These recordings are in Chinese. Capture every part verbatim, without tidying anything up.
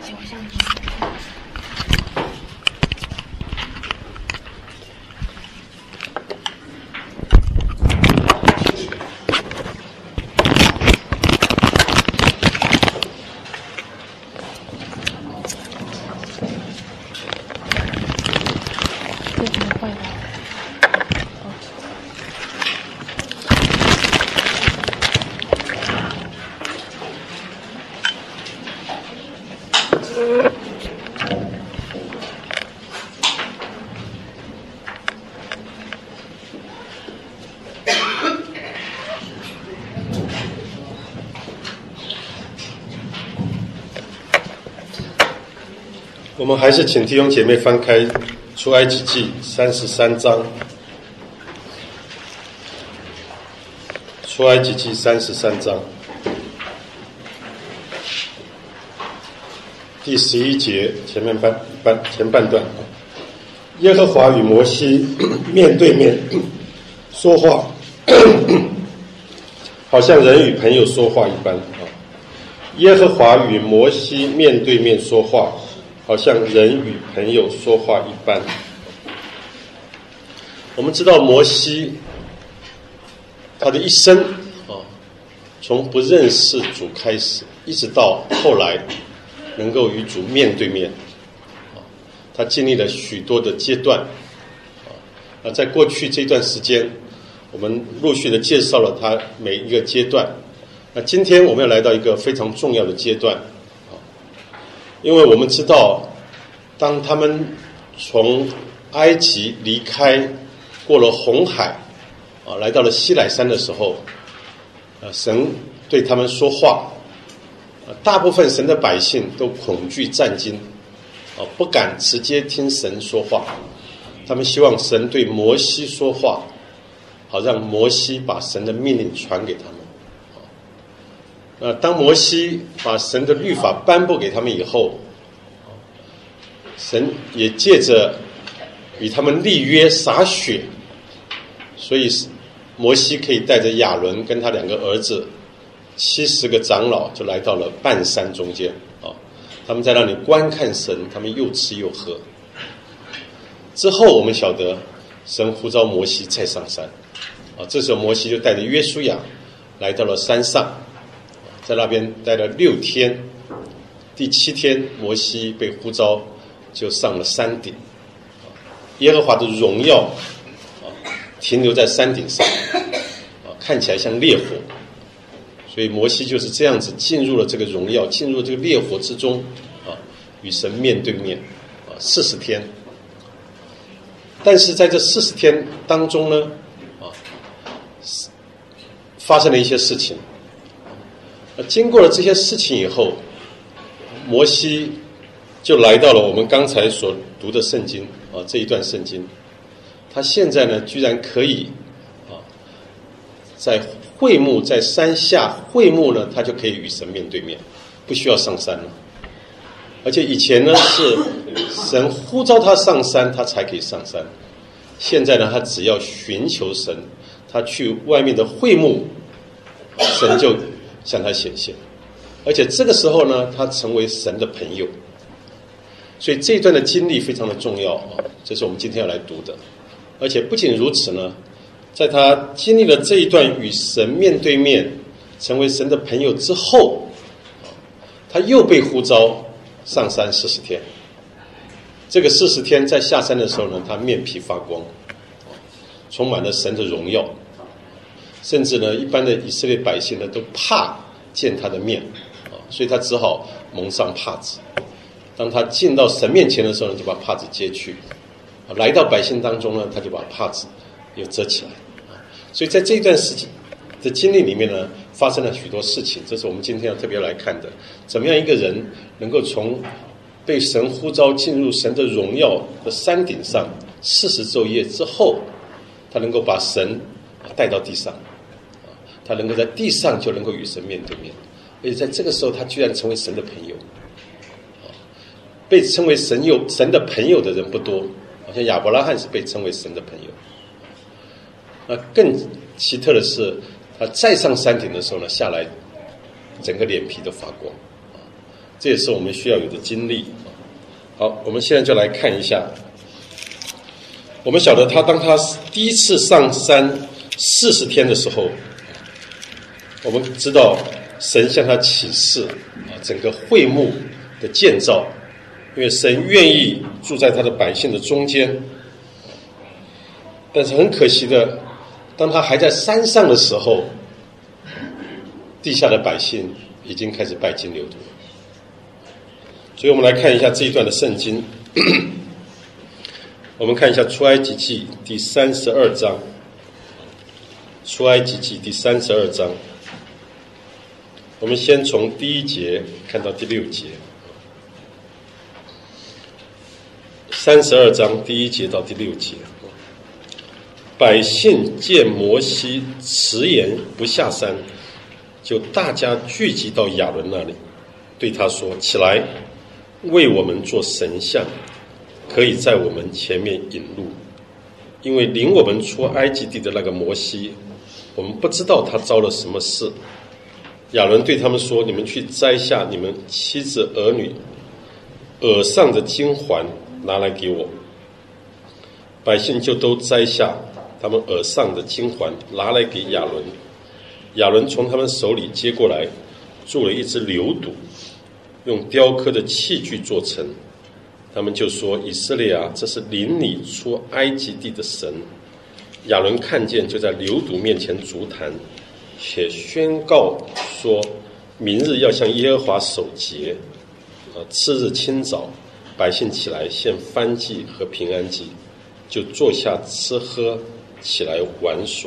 我们还是请弟兄姐妹翻开出埃及记三十三章，出埃及记三十三章第十一节前面半半前半段，耶和华与摩西面对面说话，好像人与朋友说话一般。耶和华与摩西面对面说话，好像人与朋友说话一般。我们知道摩西他的一生啊，从不认识主开始，一直到后来能够与主面对面，他经历了许多的阶段。那在过去这段时间，我们陆续的介绍了他每一个阶段。那今天我们要来到一个非常重要的阶段，因为我们知道，当他们从埃及离开，过了红海，啊，来到了西乃山的时候，啊，神对他们说话，啊，大部分神的百姓都恐惧战惊，啊，不敢直接听神说话，他们希望神对摩西说话，好让摩西把神的命令传给他们。呃，当摩西把神的律法颁布给他们以后，神也借着与他们立约洒血，所以摩西可以带着亚伦跟他两个儿子七十个长老就来到了半山中间啊，他们在那里观看神，他们又吃又喝。之后我们晓得神呼召摩西再上山啊，这时候摩西就带着约书亚来到了山上，在那边待了六天，第七天摩西被呼召就上了山顶，耶和华的荣耀停留在山顶上，看起来像烈火，所以摩西就是这样子进入了这个荣耀，进入了这个烈火之中，与神面对面四十天。但是在这四十天当中呢，发生了一些事情。经过了这些事情以后，摩西就来到了我们刚才所读的圣经啊，这一段圣经。他现在呢，居然可以啊，在会幕在山下会幕呢，他就可以与神面对面，不需要上山了。而且以前呢是神呼召他上山，他才可以上山。现在呢，他只要寻求神，他去外面的会幕，神就向他显现。而且这个时候呢，他成为神的朋友。所以这一段的经历非常的重要啊，这是我们今天要来读的。而且不仅如此呢，在他经历了这一段与神面对面，成为神的朋友之后，他又被呼召上山四十天。这个四十天在下山的时候呢，他面皮发光，充满了神的荣耀，甚至呢，一般的以色列百姓呢都怕见他的面，所以他只好蒙上帕子。当他进到神面前的时候呢，就把帕子揭去，来到百姓当中呢，他就把帕子又遮起来。所以在这一段时间的经历里面呢，发生了许多事情，这是我们今天要特别来看的。怎么样一个人能够从被神呼召进入神的荣耀的山顶上四十昼夜之后，他能够把神带到地上，他能够在地上就能够与神面对面，而且在这个时候他居然成为神的朋友。被称为神友神的朋友的人不多，好像亚伯拉罕是被称为神的朋友。那更奇特的是，他再上山顶的时候呢，下来整个脸皮都发光。 这也是我们需要有的经历。好，我们现在就来看一下，我们晓得他当他第一次上山四十天的时候，我们知道神向他启示啊，整个会幕的建造，因为神愿意住在他的百姓的中间。但是很可惜的，当他还在山上的时候，地下的百姓已经开始拜金牛犊。所以我们来看一下这一段的圣经。我们看一下出埃及记第三十二章，出埃及记第三十二章，我们先从第一节看到第六节。三十二章第一节到第六节，百姓见摩西迟延不下山，就大家聚集到亚伦那里，对他说：“起来，为我们做神像，可以在我们前面引路。因为领我们出埃及地的那个摩西，我们不知道他遭了什么事。”亚伦对他们说：“你们去摘下你们妻子儿女耳上的金环，拿来给我。”百姓就都摘下他们耳上的金环，拿来给亚伦。亚伦从他们手里接过来，做了一只牛犊，用雕刻的器具做成。他们就说：“以色列啊，这是领你出埃及地的神。”亚伦看见，就在牛犊面前筑坛，且宣告说：“明日要向耶和华守节。啊，次日清早，百姓起来献燔祭和平安祭，就坐下吃喝，起来玩耍。”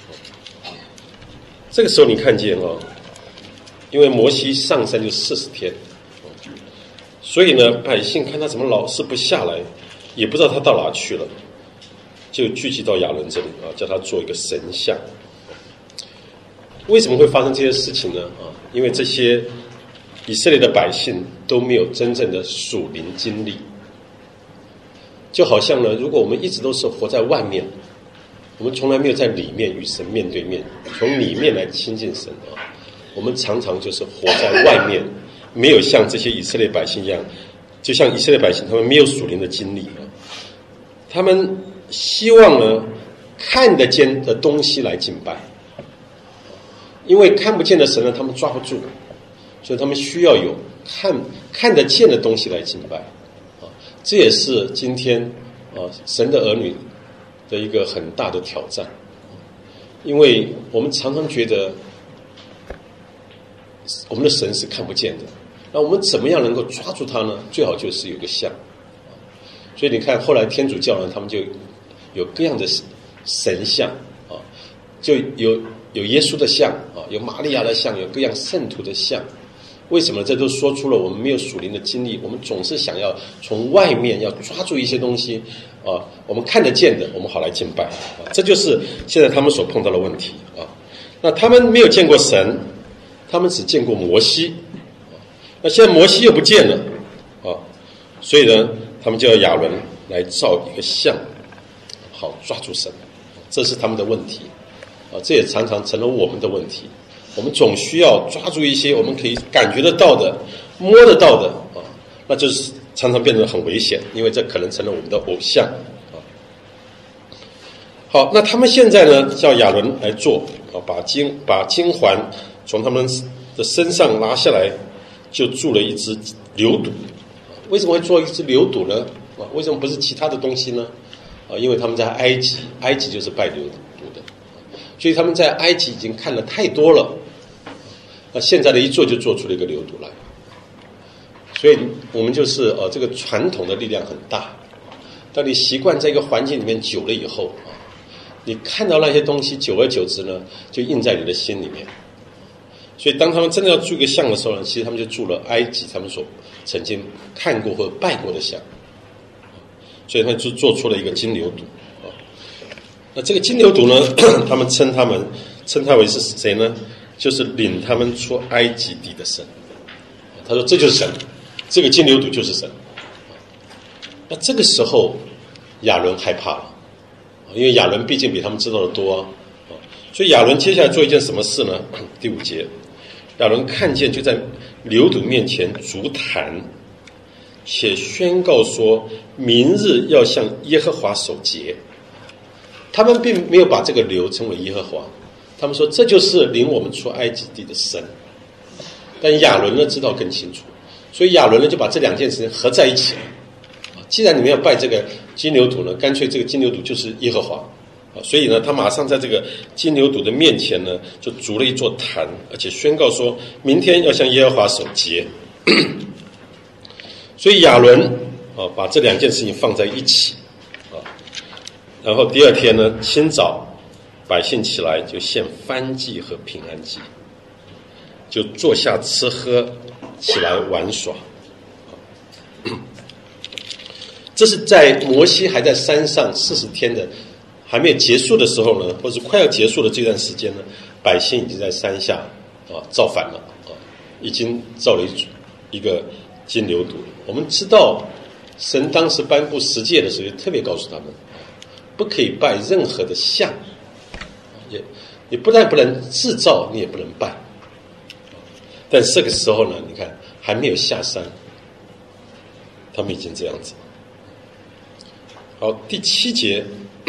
这个时候你看见哦，因为摩西上山就四十天，所以呢，百姓看他怎么老是不下来，也不知道他到哪去了，就聚集到亚伦这里啊，叫他做一个神像。为什么会发生这些事情呢？啊，因为这些以色列的百姓都没有真正的属灵经历，就好像呢，如果我们一直都是活在外面，我们从来没有在里面与神面对面，从里面来亲近神啊。我们常常就是活在外面，没有像这些以色列百姓一样，就像以色列百姓，他们没有属灵的经历啊。他们希望呢，看得见的东西来敬拜，因为看不见的神呢，他们抓不住，所以他们需要有看看得见的东西来敬拜啊。这也是今天啊神的儿女的一个很大的挑战，因为我们常常觉得我们的神是看不见的，那我们怎么样能够抓住它呢？最好就是有个像。所以你看后来天主教呢，他们就有各样的神像啊，就有有耶稣的像啊，有玛利亚的像，有各样圣徒的像。为什么？这都说出了我们没有属灵的经历，我们总是想要从外面要抓住一些东西啊，我们看得见的，我们好来敬拜啊，这就是现在他们所碰到的问题啊。那他们没有见过神，他们只见过摩西，那现在摩西又不见了啊，所以呢，他们就要亚伦来造一个像，好抓住神，这是他们的问题啊，这也常常成了我们的问题。我们总需要抓住一些我们可以感觉得到的、摸得到的啊，那就是常常变得很危险，因为这可能成了我们的偶像啊。好，那他们现在呢，叫亚伦来做啊，把金把金环从他们的身上拿下来，就铸了一只牛犊。为什么会做一只牛犊呢？啊，为什么不是其他的东西呢？啊，因为他们在埃及，埃及就是拜牛犊的，所以他们在埃及已经看了太多了。那现在的一做就做出了一个牛犊来，所以我们就是呃，这个传统的力量很大。当你习惯在一个环境里面久了以后啊，你看到那些东西，久而久之呢，就印在你的心里面。所以当他们真的要铸一个像的时候呢，其实他们就铸了埃及他们所曾经看过或拜过的像，所以他们就做出了一个金牛犊啊。那这个金牛犊呢，他们称他们称他为是谁呢？就是领他们出埃及地的神。他说这就是神，这个金牛犊就是神。那这个时候亚伦害怕了，因为亚伦毕竟比他们知道的多啊，所以亚伦接下来做一件什么事呢？第五节， 亚伦看见，就在牛犊面前筑坛，且宣告说，明日要向耶和华守节。他们并没有把这个牛称为耶和华，他们说这就是领我们出埃及地的神。但亚伦呢知道更清楚，所以亚伦呢就把这两件事情合在一起了。既然你们要拜这个金牛犊呢，干脆这个金牛犊就是耶和华。所以呢，他马上在这个金牛犊的面前呢，就筑了一座坛，而且宣告说，明天要向耶和华守节。所以亚伦啊，把这两件事情放在一起啊，然后第二天呢，清早百姓起来就献燔祭和平安祭，就坐下吃喝，起来玩耍。这是在摩西还在山上四十天的还没有结束的时候呢，或者快要结束的这段时间呢，百姓已经在山下啊造反了啊，已经造了一一个金牛犊。我们知道，神当时颁布十诫的时候，特别告诉他们，不可以拜任何的像，也你不但不能制造，你也不能拜。但这个时候呢，你看还没有下山，他们已经这样子。好，第七节，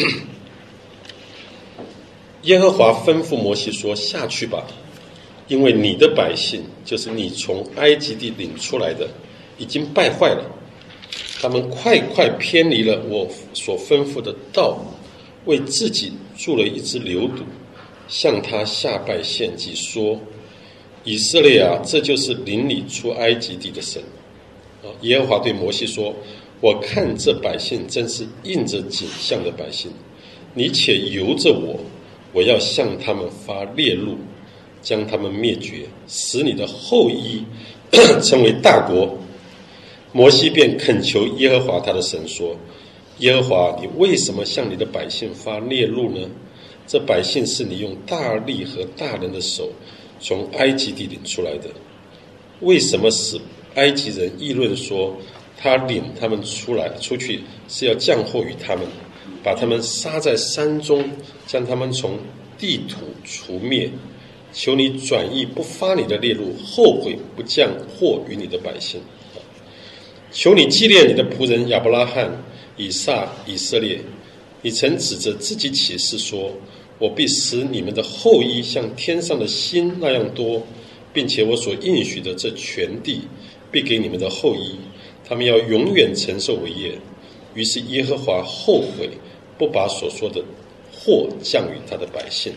耶和华吩咐摩西说：“下去吧，因为你的百姓，就是你从埃及地领出来的，已经败坏了，他们快快偏离了我所吩咐的道，为自己筑了一只牛犊，向他下拜献祭，说：以色列啊，这就是领你出埃及地的神。”耶和华对摩西说：“我看这百姓真是应着景象的百姓，你且由着我，我要向他们发烈怒，将他们灭绝，使你的后裔成为大国。”摩西便恳求耶和华他的神说：“耶和华，你为什么向你的百姓发烈怒呢？这百姓是你用大力和大人的手从埃及地领出来的，为什么使埃及人议论说，他领他们出来出去是要降祸于他们，把他们杀在山中，将他们从地土除灭？求你转意，不发你的烈怒，后悔不降祸于你的百姓。求你纪念你的仆人亚伯拉罕、以撒、以色列。你曾指着自己起誓说，我必使你们的后裔像天上的星那样多，并且我所应许的这全地必给你们的后裔，他们要永远承受为业。于是耶和华后悔，不把所说的祸降于他的百姓。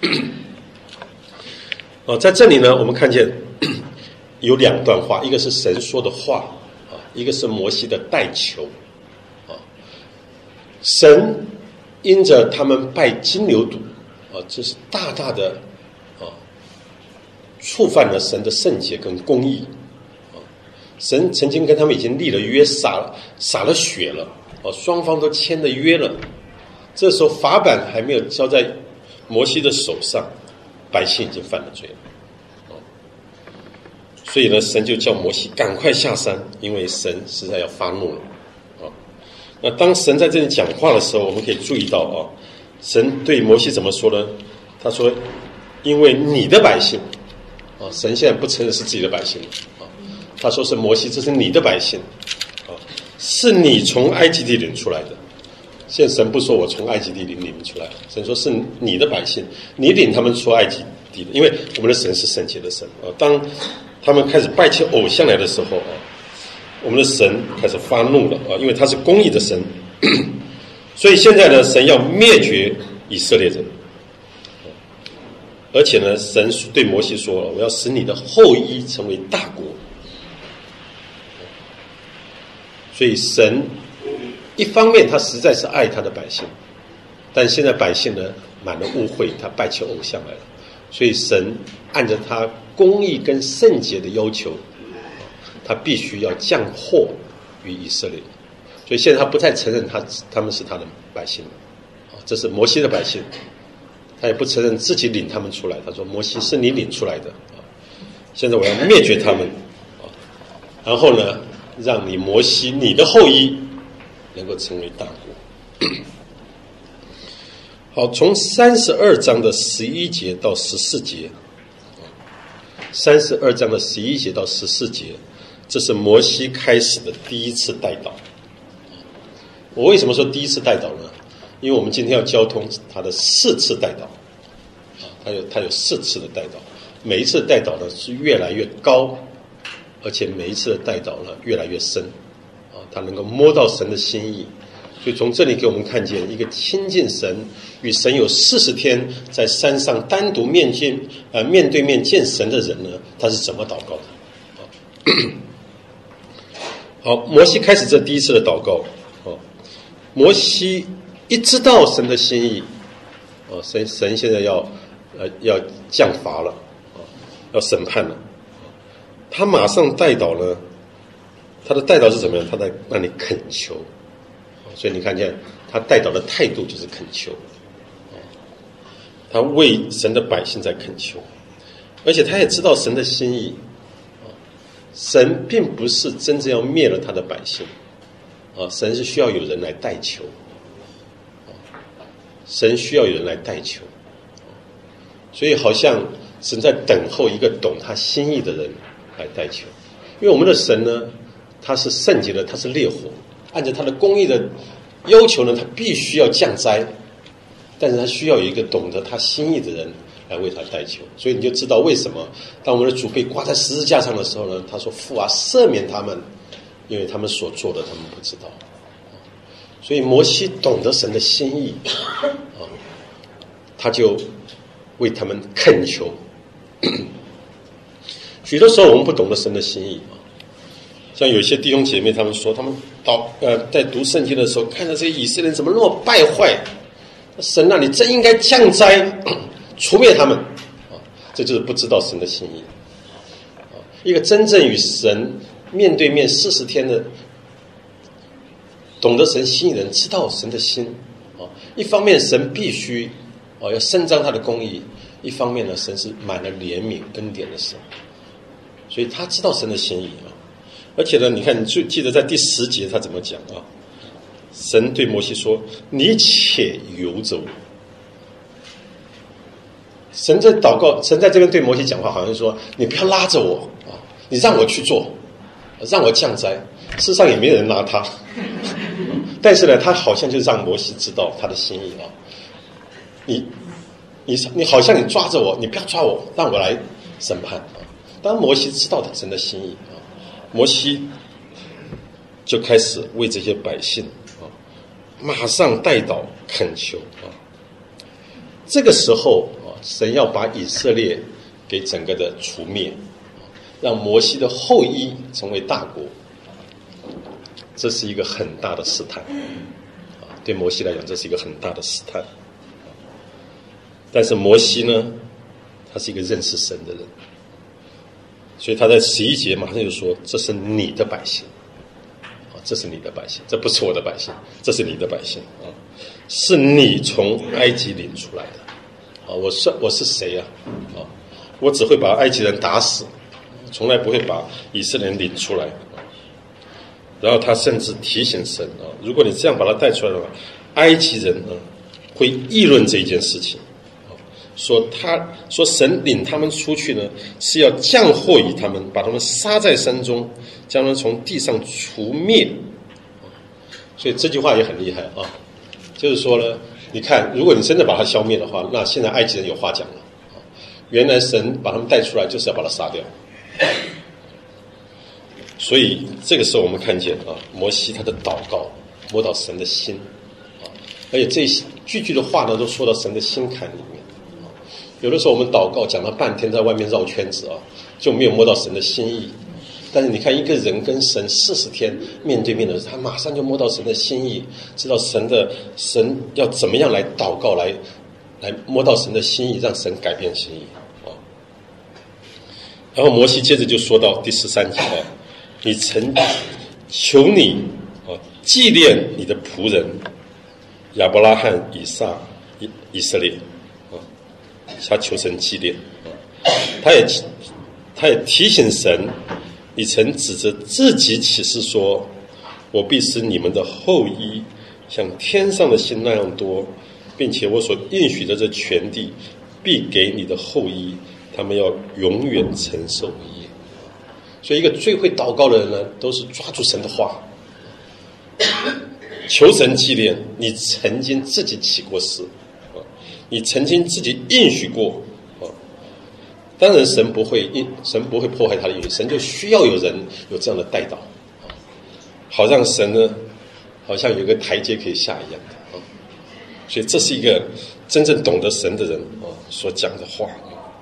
哦，在这里呢，我们看见有两段话，一个是神说的话啊，一个是摩西的代求啊。神因着他们拜金牛犊啊，这是大大的啊触犯了神的圣洁跟公义。神曾经跟他们已经立了约，洒了洒了血了，哦，双方都签了约了。这时候法版还没有交在摩西的手上，百姓已经犯了罪了，哦，所以呢，神就叫摩西赶快下山，因为神实在要发怒了，哦。那当神在这里讲话的时候，我们可以注意到啊，神对摩西怎么说呢？他说：“因为你的百姓，啊，神现在不承认是自己的百姓了。”他说是摩西，这是你的百姓，啊，是你从埃及地领出来的。现在神不说我从埃及地领你们出来，神说是你的百姓，你领他们出埃及地的。因为我们的神是圣洁的神啊。当他们开始拜起偶像来的时候啊，我们的神开始发怒了啊，因为他是公义的神，所以现在呢，神要灭绝以色列人，而且呢，神对摩西说了，我要使你的后裔成为大国。所以神一方面他实在是爱他的百姓，但现在百姓呢满了误会，他拜起偶像来了，所以神按照他公义跟圣洁的要求，他必须要降祸于以色列。所以现在他不再承认他他们是他的百姓了，这是摩西的百姓，他也不承认自己领他们出来，他说摩西是你领出来的，现在我要灭绝他们，然后呢让你摩西你的后裔能够成为大国。好，从三十二章的十一节到十四节， 三十二章的十一节到十四节，这是摩西开始的第一次代祷。我为什么说第一次代祷呢？因为我们今天要交通他的四次代祷，啊，他有他有四次的代祷，每一次的代祷呢是越来越高，而且每一次的代祷呢越来越深，啊，他能够摸到神的心意。所以从这里给我们看见，一个亲近神、与神有四十天在山上单独面见呃面对面见神的人呢，他是怎么祷告的？好，摩西开始这第一次的祷告。哦，摩西一知道神的心意，哦，神神现在要呃要降罚了，哦，要审判了，他马上代祷呢，他的代祷是怎么样？他在那里恳求。所以你看见他代祷的态度就是恳求，他为神的百姓在恳求，而且他也知道神的心意，神并不是真正要灭了他的百姓，神是需要有人来代求，神需要有人来代求，所以好像神在等候一个懂他心意的人来代求。因为我们的神呢，他是圣洁的，他是烈火，按照他的公义的要求呢，他必须要降灾，但是他需要有一个懂得他心意的人来为他代求。所以你就知道为什么当我们的主被挂在十字架上的时候呢，他说父啊，赦免他们，因为他们所做的他们不知道。所以摩西懂得神的心意，他就为他们恳求。许多时候我们不懂得神的心意，像有些弟兄姐妹他们说，他们祷呃在读圣经的时候，看到这些以色列人怎么那么败坏，神啊，你真应该降灾除灭他们啊！这就是不知道神的心意啊！一个真正与神面对面四十天的懂得神心意的人，知道神的心啊。一方面神必须啊要伸张他的公义，一方面呢神是满了怜悯恩典的神，所以他知道神的心意啊。而且呢，你看，你就记得在第十节他怎么讲啊？神对摩西说：“你且由着我。”神在祷告，神在这边对摩西讲话，好像说：“你不要拉着我啊，你让我去做，让我降灾。”事实上也没有人拉他，但是呢，他好像就让摩西知道他的心意啊。你你你好像你抓着我，你不要抓我，让我来审判啊。当摩西知道他神的心意啊。摩西就开始为这些百姓啊，马上代祷恳求啊。这个时候啊，神要把以色列给整个的除灭，让摩西的后裔成为大国，这是一个很大的试探啊。对摩西来讲，这是一个很大的试探。但是摩西呢，他是一个认识神的人。所以他在十一节马上就说：“这是你的百姓，啊，这是你的百姓，这不是我的百姓，这是你的百姓啊，是你从埃及领出来的，啊，我是我是谁啊？啊，我只会把埃及人打死，从来不会把以色列人领出来。啊、然后他甚至提醒神啊，如果你这样把他带出来的话，埃及人啊会议论这一件事情。”说他说神领他们出去呢，是要降祸于他们，把他们杀在山中，将他们从地上除灭。所以这句话也很厉害啊，就是说呢，你看，如果你真的把他消灭的话，那现在埃及人有话讲了。原来神把他们带出来，就是要把他杀掉。所以这个时候我们看见啊，摩西他的祷告摸到神的心啊，而且这句句的话呢，都说到神的心坎里面。有的时候我们祷告讲了半天，在外面绕圈子啊，就没有摸到神的心意。但是你看，一个人跟神四十天面对面的时候，他马上就摸到神的心意，知道神的神要怎么样来祷告，来来摸到神的心意，让神改变心意啊。然后摩西接着就说到第十三节啊，你曾求你啊纪念你的仆人亚伯拉罕、以撒、以以色列。他求神纪念，他也他也提醒神，你曾指着自己起誓说，我必使你们的后裔像天上的星那样多，并且我所应许的这全地必给你的后裔他们要永远承受业。所以一个最会祷告的人呢，都是抓住神的话，求神纪念你曾经自己起过誓，你曾经自己应许过。当然神不会神不会破坏他的应许，神就需要有人有这样的代祷，好让神呢好像有一个台阶可以下一样的。所以这是一个真正懂得神的人所讲的话。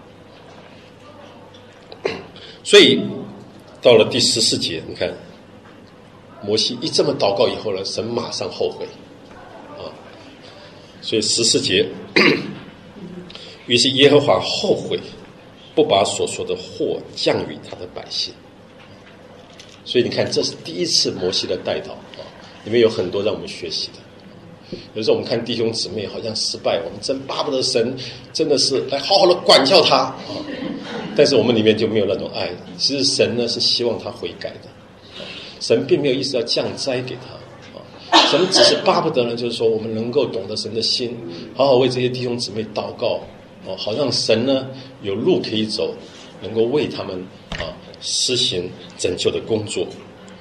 所以到了第十四节，你看摩西一这么祷告以后呢，神马上后悔啊。所以十四节，于是耶和华后悔，不把所说的祸降于他的百姓。所以你看，这是第一次摩西的代祷啊，里面有很多让我们学习的。有时候我们看弟兄姊妹好像失败，我们真巴不得神真的是来好好的管教他啊，但是我们里面就没有那种爱。其实神呢是希望他悔改的，神并没有意思要降灾给他啊，神只是巴不得呢，就是说我们能够懂得神的心，好好为这些弟兄姊妹祷告哦，好让神呢有路可以走，能够为他们啊施行拯救的工作。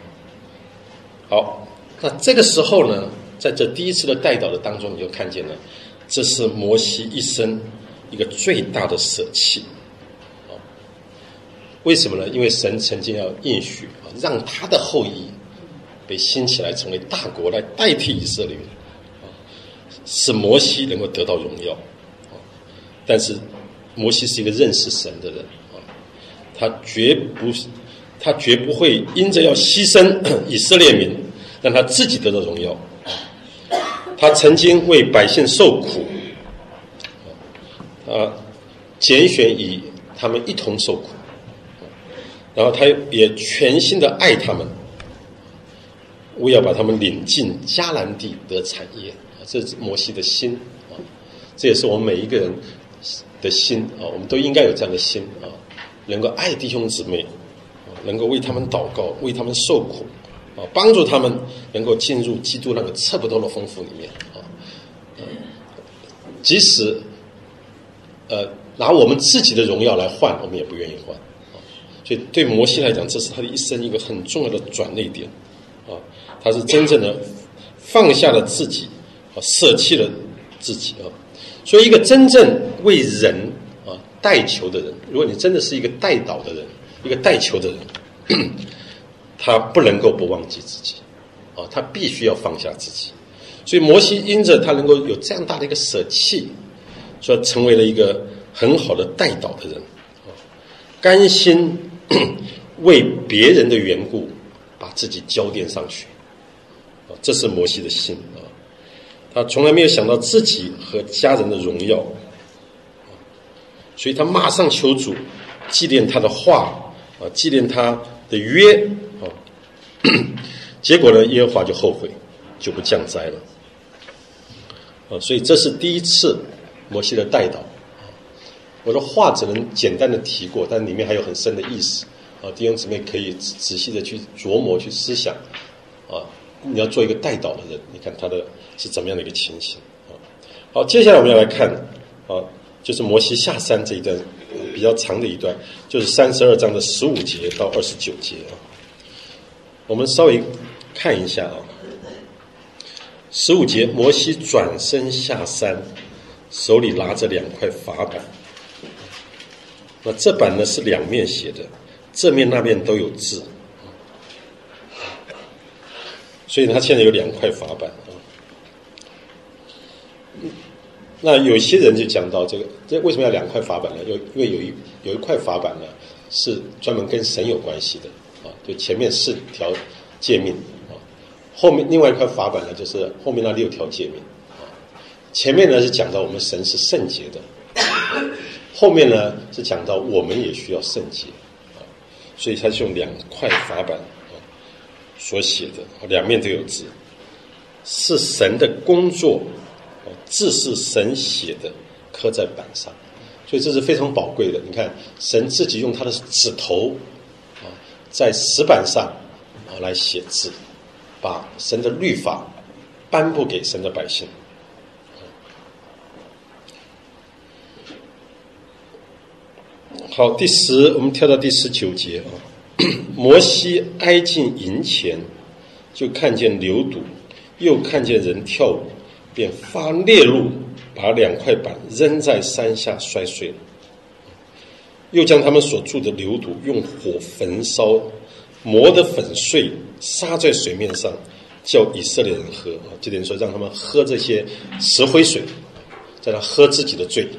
好，那这个时候呢，在这第一次的代祷的当中，你就看见了，这是摩西一生一个最大的舍弃。为什么呢？因为神曾经要应许让他的后裔被兴起来成为大国，来代替以色列，使摩西能够得到荣耀。但是摩西是一个认识神的人，他绝不他绝不会因着要牺牲以色列民，让他自己得到荣耀。他曾经为百姓受苦，他拣选以他们一同受苦，然后他也全心的爱他们，为要把他们领进迦南地得产业。这是摩西的心，这也是我们每一个人的心啊，我们都应该有这样的心啊，能够爱弟兄姊妹，能够为他们祷告，为他们受苦啊，帮助他们能够进入基督那个测不透的丰富里面啊。即使呃拿我们自己的荣耀来换，我们也不愿意换啊。所以对摩西来讲，这是他的一生一个很重要的转捩点啊。他是真正的放下了自己啊，舍弃了自己啊。所以一个真正为人啊代求的人，如果你真的是一个代祷的人，一个代求的人，他不能够不忘记自己啊，他必须要放下自己。所以摩西因着他能够有这样大的一个舍弃，所以成为了一个很好的代祷的人啊，甘心为别人的缘故把自己交奠上去啊，这是摩西的心啊。他从来没有想到自己和家人的荣耀，所以他马上求主纪念他的话啊，纪念他的约啊。结果呢，耶和华就后悔，就不降灾了啊。所以这是第一次摩西的代祷。我的话只能简单的提过，但里面还有很深的意思啊。弟兄姊妹可以仔细的去琢磨、去思想啊。你要做一个代祷的人，你看他的是怎么样的一个情形啊？好，接下来我们要来看啊，就是摩西下山这一段比较长的一段，就是三十二章的十五节到二十九节啊。我们稍微看一下啊。十五节，摩西转身下山，手里拿着两块法板。那这板呢是两面写的，这面那面都有字。所以他现在有两块法板啊。那有些人就讲到这个，这为什么要两块法板呢？有因为有一有一块法板呢是专门跟神有关系的啊，就前面四条诫命啊，后面另外一块法板呢就是后面那六条诫命啊。前面呢是讲到我们神是圣洁的，后面呢是讲到我们也需要圣洁啊，所以他是用两块法板所写的，两面都有字，是神的工作，字是神写的，刻在板上，所以这是非常宝贵的。你看，神自己用他的指头啊，在石板上啊来写字，把神的律法颁布给神的百姓。 好，第十，我们跳到第十九节啊。摩西挨近营前，就看见牛犊，又看见人跳舞，便发烈怒，把两块板扔在山下摔碎了。又将他们所住的牛犊用火焚烧，磨得粉碎，撒在水面上，叫以色列人喝啊。就等于说让他们喝这些石灰水，在那喝自己的罪。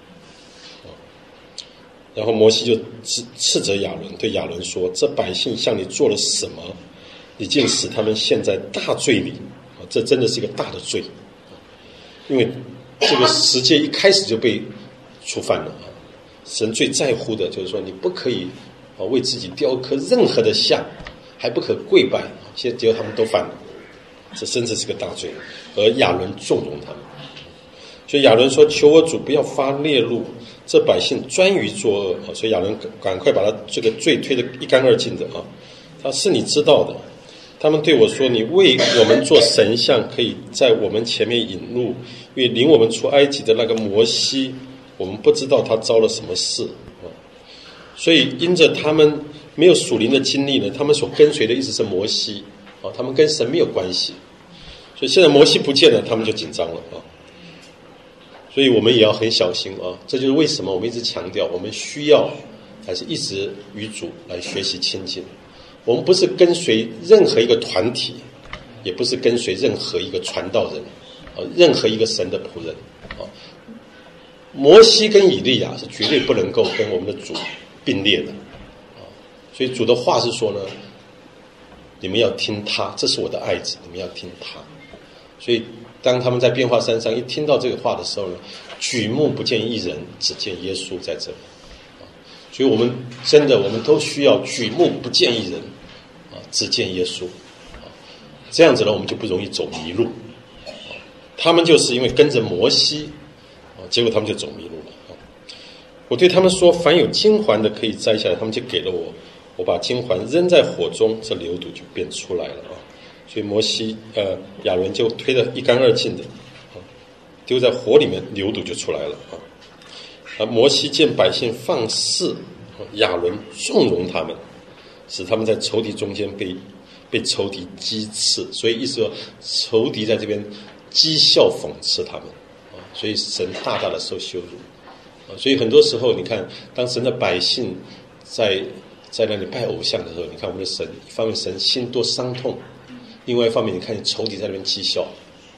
然后摩西就斥责亚伦，对亚伦说：“这百姓向你做了什么？你竟使他们陷在大罪里啊！这真的是一个大的罪，因为这个十诫一开始就被触犯了啊！神最在乎的就是说，你不可以啊为自己雕刻任何的像，还不可跪拜啊！现在结果他们都犯了，这真的是个大罪。而亚伦纵容他们，所以亚伦说：求我主不要发烈怒。”这百姓专于作恶啊，所以亚伦赶快把他这个罪推得一干二净的啊。他是你知道的，他们对我说：“你为我们做神像，可以在我们前面引路，因为领我们出埃及的那个摩西，我们不知道他遭了什么事啊。”所以因着他们没有属灵的经历呢，他们所跟随的一直是摩西啊，他们跟神没有关系，所以现在摩西不见了，他们就紧张了啊。所以我们也要很小心啊！这就是为什么我们一直强调，我们需要还是一直与主来学习亲近。我们不是跟随任何一个团体，也不是跟随任何一个传道人啊，任何一个神的仆人啊。摩西跟以利亚是绝对不能够跟我们的主并列的啊！所以主的话是说呢，你们要听他，这是我的爱子，你们要听他。所以当他们在变化山上一听到这个话的时候呢，举目不见一人，只见耶稣在这里。所以我们真的我们都需要举目不见一人，只见耶稣。这样子呢，我们就不容易走迷路。他们就是因为跟着摩西，结果他们就走迷路了。我对他们说：凡有金环的可以摘下来，他们就给了我。我把金环扔在火中，这牛犊就变出来了啊！所以摩西呃亚伦就推得一干二净的，丢在火里面，牛犊就出来了啊！啊，摩西见百姓放肆，亚伦纵容他们，使他们在仇敌中间被被仇敌讥刺，所以意思说仇敌在这边讥笑讽刺他们啊！所以神大大的受羞辱啊！所以很多时候你看，当神的百姓在在那里拜偶像的时候，你看我们的神，一方面神心多伤痛，另外一方面你看你仇敌在那边讥笑，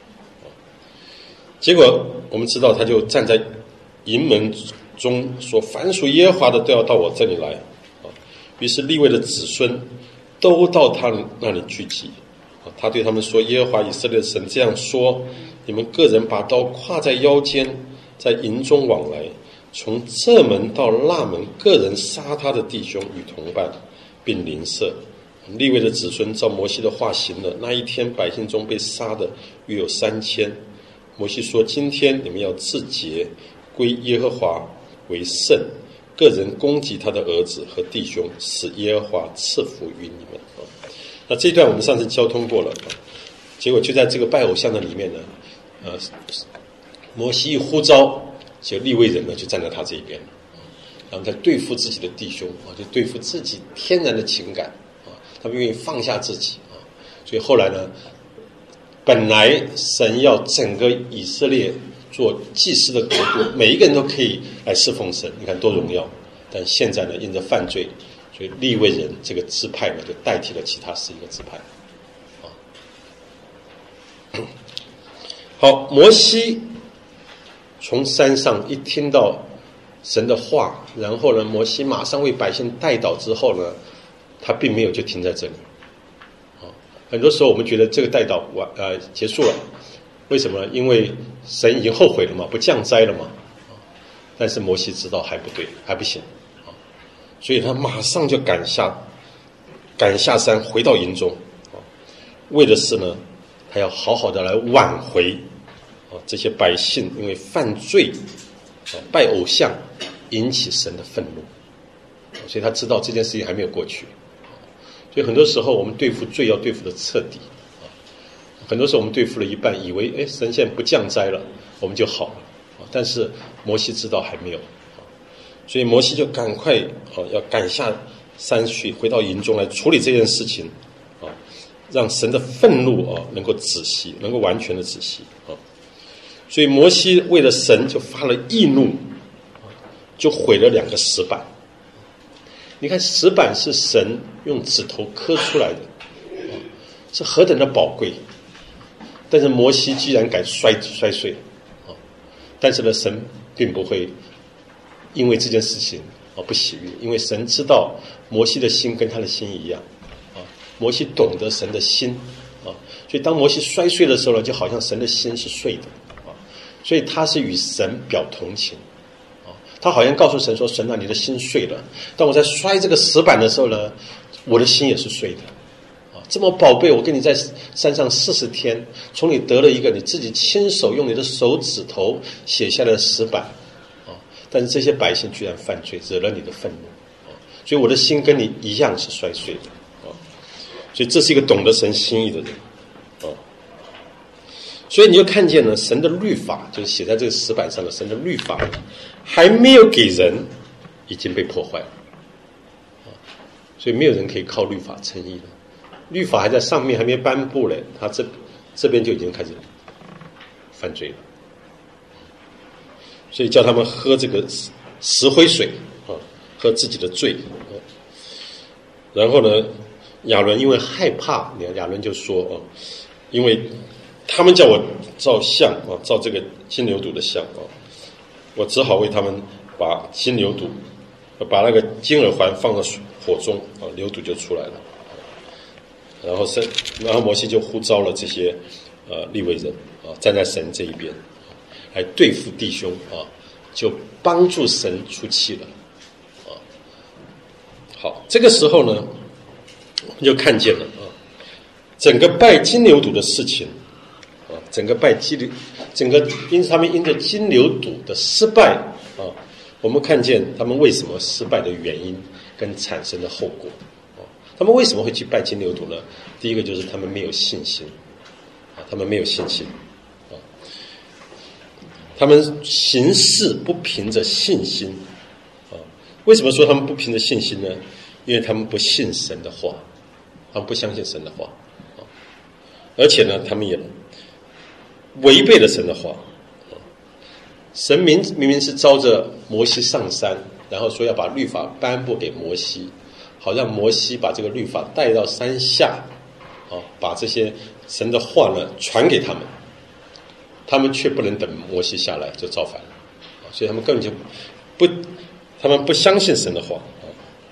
结果我们知道他就站在营门中说：凡属耶和华的都要到我这里来啊！于是利未的子孙都到他那里聚集啊！他对他们说：耶和华以色列的神这样说：你们个人把刀挎在腰间，在营中往来，从这门到那门，个人杀他的弟兄与同伴，并邻舍。利未的子孙照摩西的话行了。那一天，百姓中被杀的约有三千。摩西说：今天你们要自洁，归耶和华为圣，个人攻击他的儿子和弟兄，使耶和华赐福于你们。那这一段我们上次交通过了，结果就在这个拜偶像的里面呢，呃，摩西一呼召，就利未人呢就站在他这一边，然后在对付自己的弟兄啊，就对付自己天然的情感啊，他们愿意放下自己啊，所以后来呢，本来神要整个以色列做祭司的国度，每一个人都可以来侍奉神，你看多荣耀。但现在呢，因着犯罪，所以利未人这个支派呢，就代替了其他十一个支派。啊，好，摩西从山上一听到神的话，然后呢，摩西马上为百姓代祷之后呢，他并没有就停在这里。很多时候我们觉得这个代祷完呃结束了，为什么呢？因为神已经后悔了嘛，不降灾了嘛。但是摩西知道还不对，还不行啊，所以他马上就赶下赶下山回到营中啊，为的是呢，他要好好的来挽回啊这些百姓因为犯罪啊拜偶像引起神的愤怒，所以他知道这件事情还没有过去。所以很多时候我们对付罪要对付的彻底啊，很多时候我们对付了一半，以为哎神现在不降灾了，我们就好了啊，但是摩西知道还没有啊， 所以摩西就赶快啊要赶下山去，回到营中来处理这件事情啊，让神的愤怒啊能够止息，能够完全的止息啊。所以摩西为了神就发了义怒，就毁了两个石板。你看石板是神用指头刻出来的，是何等的宝贵，但是摩西居然敢摔摔碎啊！但是呢，神并不会因为这件事情啊不喜悦，因为神知道摩西的心跟他的心一样啊，摩西懂得神的心啊，所以当摩西摔碎的时候呢，就好像神的心是碎的啊，所以他是与神表同情啊，他好像告诉神说：“神啊，你的心碎了，当我在摔这个石板的时候呢，我的心也是碎的。”这么宝贝，我跟你在山上四十天，从你得了一个你自己亲手用你的手指头写下来的石板啊！但是这些百姓居然犯罪，惹了你的愤怒啊！所以我的心跟你一样是摔碎的啊！所以这是一个懂得神心意的人啊！所以你就看见了神的律法，就是写在这个石板上的神的律法，还没有给人，已经被破坏了啊！所以没有人可以靠律法称义了。律法还在上面，还没颁布嘞，他这这边就已经开始犯罪了，所以叫他们喝这个石灰水啊，喝自己的罪。然后呢，亚伦因为害怕，你看亚伦就说啊，因为他们叫我造像啊，造这个金牛犊的像啊，我只好为他们把金牛犊，把那个金耳环放到火中啊，牛犊就出来了。然后神，然后摩西就呼召了这些呃利未人啊，站在神这一边，来对付弟兄啊，就帮助神出气了啊。好，这个时候呢，我们就看见了啊，整个拜金牛犊的事情啊，整个拜金牛，整个因他们因着金牛犊的失败啊，我们看见他们为什么失败的原因跟产生的后果。他们为什么会去拜金牛犊呢？第一个就是他们没有信心啊，他们没有信心啊，他们行事不凭着信心啊。为什么说他们不凭着信心呢？因为他们不信神的话，他们不相信神的话啊，而且呢，他们也违背了神的话啊。神明明明是招着摩西上山，然后说要把律法颁布给摩西。好让摩西把这个律法带到山下，啊，把这些神的话呢传给他们，他们却不能等摩西下来就造反了，啊，所以他们根本就不，他们不相信神的话，啊，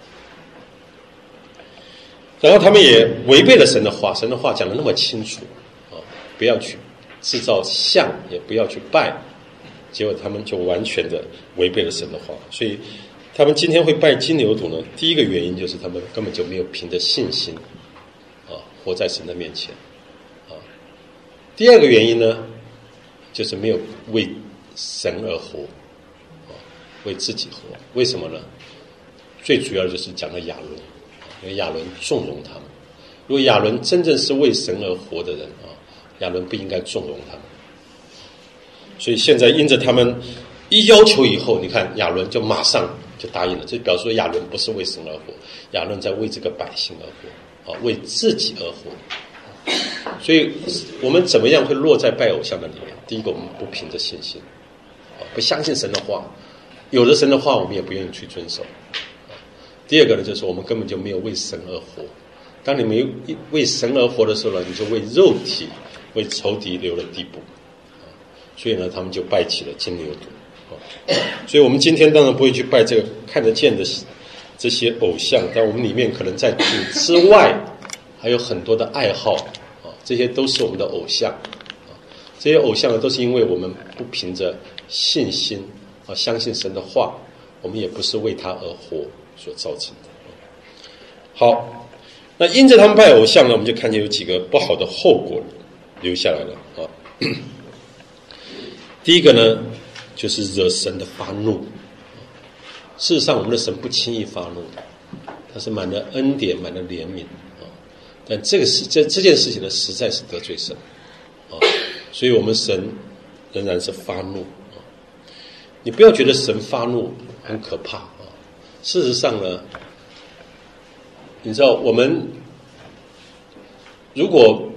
然后他们也违背了神的话，神的话讲得那么清楚，啊，不要去制造像，也不要去拜，结果他们就完全的违背了神的话，所以。他们今天会拜金牛犊呢，第一个原因就是他们根本就没有凭着信心啊活在神的面前啊。第二个原因呢，就是没有为神而活啊，为自己活。为什么呢？最主要就是讲了亚伦，因为亚伦纵容他们。如果亚伦真正是为神而活的人啊，亚伦不应该纵容他们。所以现在因着他们一要求以后，你看亚伦就马上就答应了，这表示说亚伦不是为神而活，亚伦在为这个百姓而活，啊，为自己而活。所以我们怎么样会落在拜偶像的里面？第一个，我们不凭着信心，啊，不相信神的话，有了神的话，我们也不愿意去遵守。第二个呢，就是我们根本就没有为神而活。当你没有为神而活的时候呢，你就为肉体、为仇敌留了地步。所以呢，他们就拜起了金牛犊。所以我们今天当然不会去拜这个看得见的这些偶像，但我们里面可能在主之外还有很多的爱好啊，这些都是我们的偶像啊。这些偶像呢，都是因为我们不凭着信心啊，相信神的话，我们也不是为他而活所造成的。好，那因着他们拜偶像呢，我们就看见有几个不好的后果留下来了啊。第一个呢，就是惹神的发怒。事实上，我们的神不轻易发怒，他是满了恩典，满了怜悯啊。但这个事，这这件事情呢，实在是得罪神啊，所以我们神仍然是发怒啊。你不要觉得神发怒很可怕事实上呢，你知道我们如果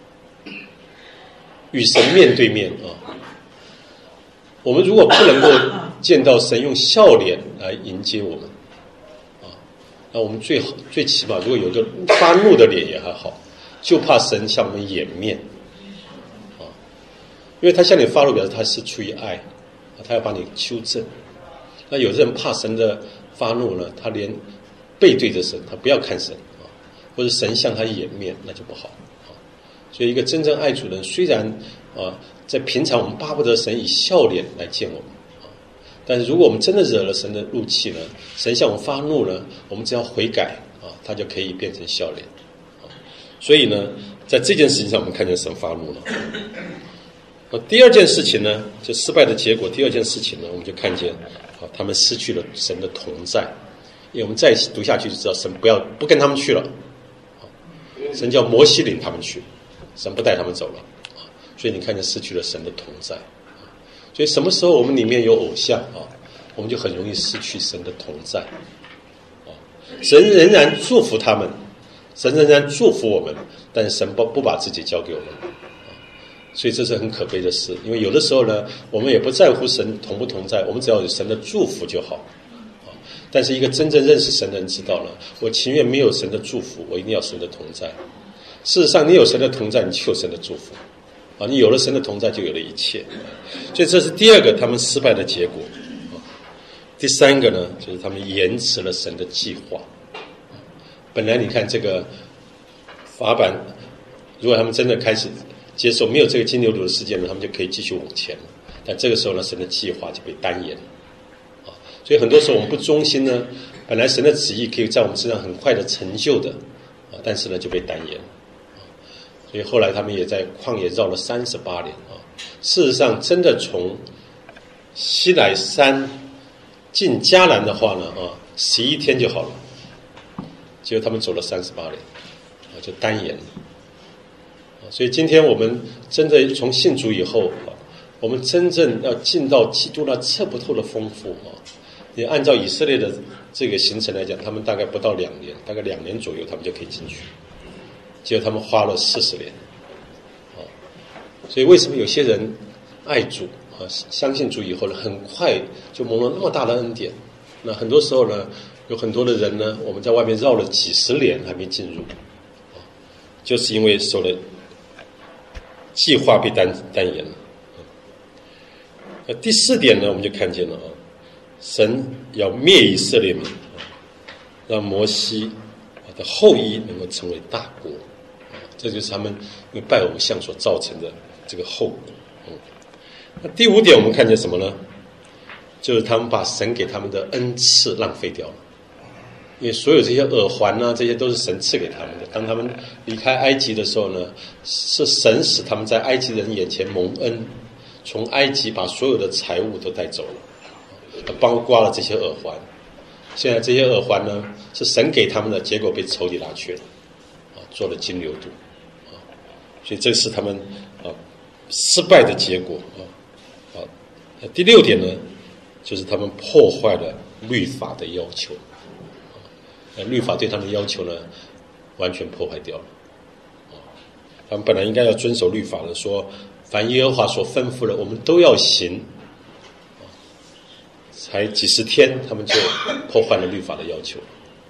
与神面对面啊，我们如果不能够见到神用笑脸来迎接我们啊，那我们最好最起码如果有个发怒的脸也还好，就怕神向我们掩面啊，因为他向你发怒表示他是出于爱，他要把你修正。那有的人怕神的发怒呢，他连背对着神，他不要看神啊，或者神向他掩面，那就不好啊。所以一个真正爱主的人，虽然啊在平常我们巴不得神以笑脸来见我们啊，但是如果我们真的惹了神的怒气呢，神向我们发怒呢，我们只要悔改啊，他就可以变成笑脸啊。所以呢，在这件事情上，我们看见神发怒了。第二件事情呢，就失败的结果。第二件事情呢，我们就看见啊，他们失去了神的同在。因为我们再读下去就知道，神不要不跟他们去了，神叫摩西领他们去，神不带他们走了，所以你看见失去了神的同在。所以什么时候我们里面有偶像啊，我们就很容易失去神的同在。神仍然祝福他们，神仍然祝福我们，但是神不不把自己交给我们。所以这是很可悲的事，因为有的时候呢，我们也不在乎神同不同在，我们只要有神的祝福就好。但是一个真正认识神的人知道了，我情愿没有神的祝福，我一定要神的同在。事实上，你有神的同在，你就有神的祝福啊！你有了神的同在，就有了一切。所以这是第二个他们失败的结果。第三个呢，就是他们延迟了神的计划。本来你看这个法版，如果他们真的开始接受没有这个金牛犊的事件呢，他们就可以继续往前了。但这个时候呢，神的计划就被耽延了啊！所以很多时候我们不忠心呢，本来神的旨意可以在我们身上很快的成就的啊，但是呢就被耽延了啊！所以后来他们也在旷野绕了三十八年啊。事实上，真的从西乃山进迦南的话呢啊，十一天就好了，结果他们走了三十八年啊，就耽延了。所以今天我们真的从信主以后啊，我们真正要进到基督那测不透的丰富啊。也按照以色列的这个行程来讲，他们大概不到两年，大概两年左右，他们就可以进去。结果他们花了四十年啊。所以为什么有些人爱主啊，相信主以后呢，很快就蒙了那么大的恩典？那很多时候呢，有很多的人呢，我们在外面绕了几十年还没进入，就是因为受了。计划被耽耽延了。那第四点呢，我们就看见了啊，神要灭以色列民，让摩西的后裔能够成为大国，这就是他们因为拜偶像所造成的这个后果。嗯，那第五点我们看见什么呢？就是他们把神给他们的恩赐浪费掉了。因为所有这些耳环啊，这些都是神赐给他们的。当他们离开埃及的时候呢，是神使他们在埃及人眼前蒙恩，从埃及把所有的财物都带走了，包括了这些耳环。现在这些耳环呢，是神给他们的，结果被仇敌拿去了，啊，做了金牛犊，啊，所以这是他们啊失败的结果啊。啊，第六点呢，就是他们破坏了律法的要求。律法对他们的要求呢，完全破坏掉了。他们本来应该要遵守律法的，说凡耶和华所吩咐的，我们都要行。才几十天，他们就破坏了律法的要求。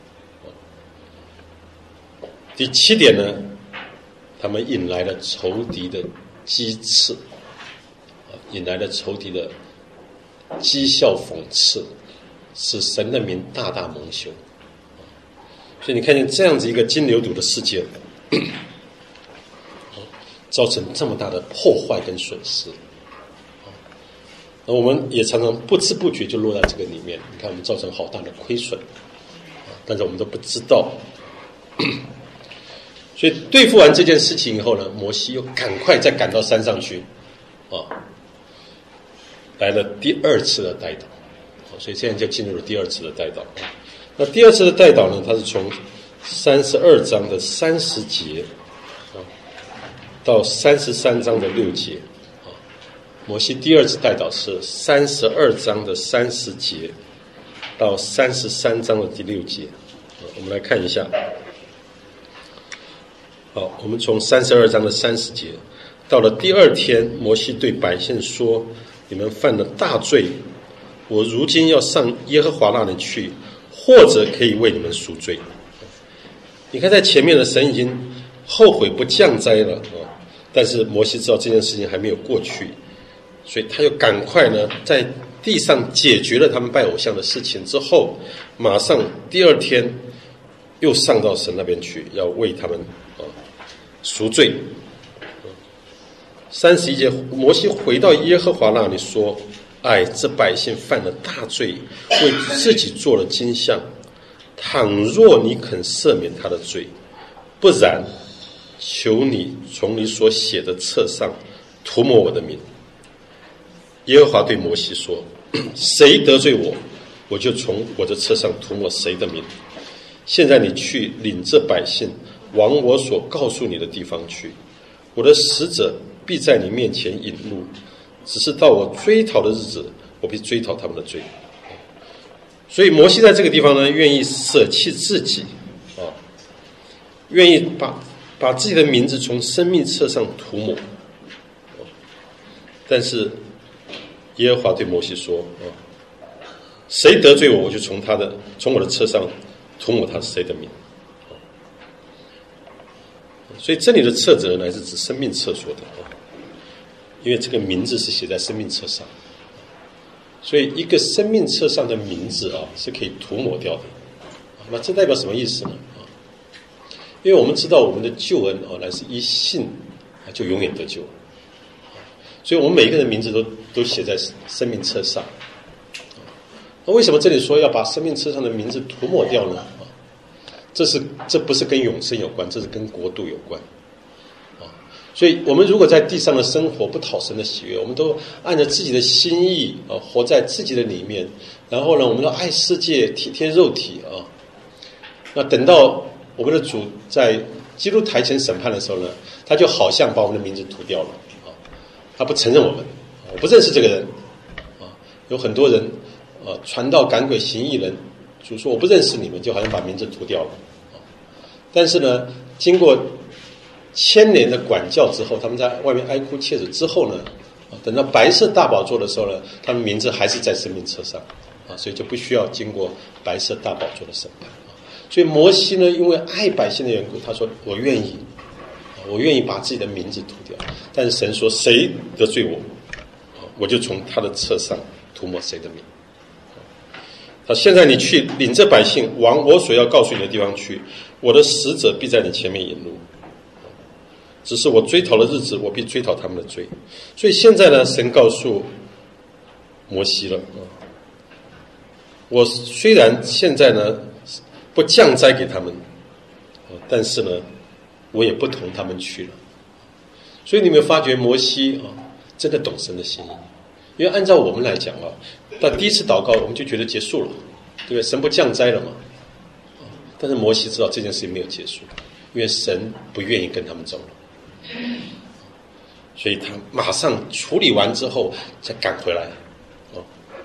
第七点呢，他们引来了仇敌的讥刺，引来了仇敌的讥笑讽刺，使神的名大大蒙羞。所以你看见这样子一个金牛犊的事件，造成这么大的破坏跟损失，那我们也常常不知不觉就落在这个里面。你看，我们造成好大的亏损，但是我们都不知道。所以对付完这件事情以后呢，摩西又赶快再赶到山上去，啊，来了第二次的代祷。所以现在就进入了第二次的代祷。那第二次的代祷呢，它是从三十二章的三十节啊到三十三章的六节啊。摩西第二次代祷是三十二章的三十节到三十三章的第六节。我们来看一下。好，我们从三十二章的三十节，到了第二天，摩西对百姓说：“你们犯了大罪，我如今要上耶和华那里去，或者可以为你们赎罪。”你看，在前面的神已经后悔不降灾了啊，但是摩西知道这件事情还没有过去，所以他又赶快呢，在地上解决了他们拜偶像的事情之后，马上第二天又上到神那边去，要为他们啊赎罪。三十一节，摩西回到耶和华那里说：“哎，这百姓犯了大罪，为自己做了金像。倘若你肯赦免他的罪，不然，求你从你所写的册上涂抹我的名。”耶和华对摩西说：“谁得罪我，我就从我的册上涂抹谁的名。现在你去领这百姓往我所告诉你的地方去，我的使者必在你面前引路，只是到我追讨的日子，我必追讨他们的罪。”所以摩西在这个地方呢，愿意舍弃自己啊，愿意把把自己的名字从生命册上涂抹。但是耶和华对摩西说：“啊，谁得罪我，我就从他的从我的册上涂抹他谁的名。”所以这里的册子乃是指生命册说的啊，因为这个名字是写在生命册上。所以一个生命册上的名字啊是可以涂抹掉的。那这代表什么意思呢？啊，因为我们知道我们的救恩啊乃是一信啊就永远得救，所以我们每一个人名字都都写在生命册上。那为什么这里说要把生命册上的名字涂抹掉呢？啊，这是这不是跟永生有关，这是跟国度有关。所以我们如果在地上的生活不讨神的喜悦，我们都按照自己的心意啊，活在自己的里面，然后呢，我们都爱世界，体贴肉体啊。那等到我们的主在基督台前审判的时候呢，他就好像把我们的名字涂掉了啊，他不承认我们，我不认识这个人啊。有很多人啊，传道赶鬼行异人，主说我不认识你们，就好像把名字涂掉了啊。但是呢，经过千年的管教之后，他们在外面哀哭切齿之后呢，等到白色大宝座的时候呢，他们名字还是在生命册上啊，所以就不需要经过白色大宝座的审判啊。所以摩西呢，因为爱百姓的缘故，他说我愿意，我愿意把自己的名字涂掉。但是神说，谁得罪我，我就从他的册上涂抹谁的名。好，现在你去领这百姓往我所要告诉你的地方去，我的使者必在你前面引路。只是我追讨的日子，我必追讨他们的罪。所以现在呢，神告诉摩西了，我虽然现在呢不降灾给他们，但是呢，我也不同他们去了。所以你有没有发觉摩西啊，真的懂神的心意？因为按照我们来讲啊，到第一次祷告我们就觉得结束了，对不对？神不降灾了嘛。但是摩西知道这件事情没有结束，因为神不愿意跟他们走了。所以他马上处理完之后再赶回来，哦，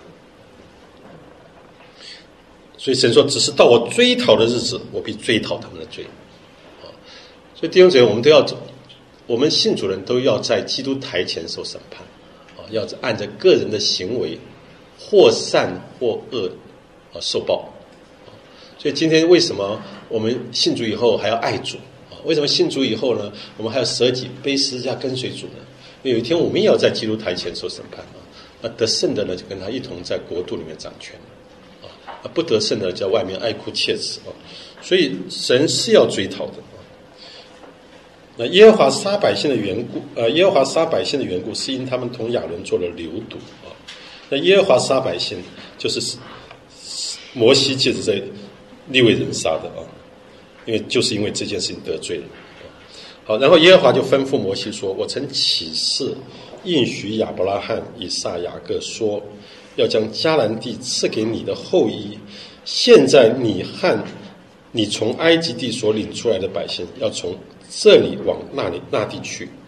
所以神说，只是到我追讨的日子，我必追讨他们的罪。啊，所以弟兄姊妹，我们都要走，我们信主人都要在基督台前受审判，啊，要按照个人的行为，或善或恶，啊，受报。所以今天为什么我们信主以后还要爱主？为什么信主以後呢，我们还要舍己背十字架跟随主呢？因为有一天我们也要在基督台前受审判啊。那得胜的呢，就跟他一同在国度里面掌权啊；不得胜的在外面哀哭切齿啊。所以神是要追讨的啊。那耶和华杀百姓的缘故，呃，耶和华杀百姓的缘故，是因他们同亚伦做了流毒啊。那耶和华杀百姓，就是摩西借着这利未人杀的啊。因为就是因为这件事情得罪了。好，然后耶和华就吩咐摩西说：“我曾起誓应许亚伯拉罕、以撒、雅各说，要将迦南地赐给你的后裔。现在你和你从埃及地所领出来的百姓，要从这里往那里那地去。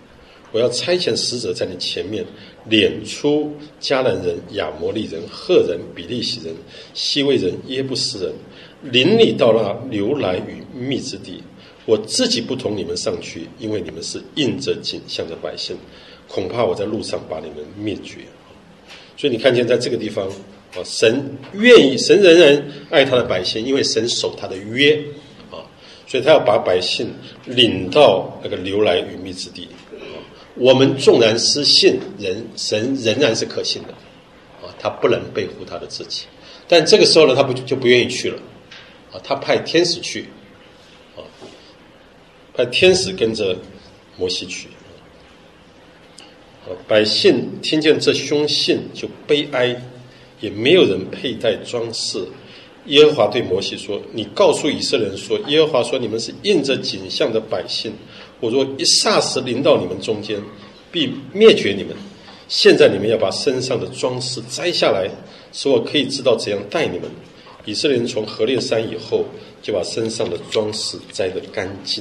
我要差遣使者在你前面，撵出迦南人、亚摩利人、赫人、比利洗人、希未人、耶布斯人，领你到那流来与密之地。我自己不同你们上去，因为你们是印着景象的百姓，恐怕我在路上把你们灭绝。所以你看见在这个地方，神愿意，神仍然爱他的百姓，因为神守他的约啊，所以他要把百姓领到那个流来与密之地。我们纵然失信，人神仍然是可信的啊，他不能背负他的自己。但这个时候呢，他不就不愿意去了啊，他派天使去啊，派天使跟着摩西去。啊，百姓听见这凶信就悲哀，也没有人佩戴装饰。耶和华对摩西说：“你告诉以色列人说，耶和华说，你们是印着景象的百姓。我若一霎时临到你们中间，必灭绝你们。现在你们要把身上的装饰摘下来，使我可以知道怎样待你们。”以色列人从何烈山以后，就把身上的装饰摘得干净。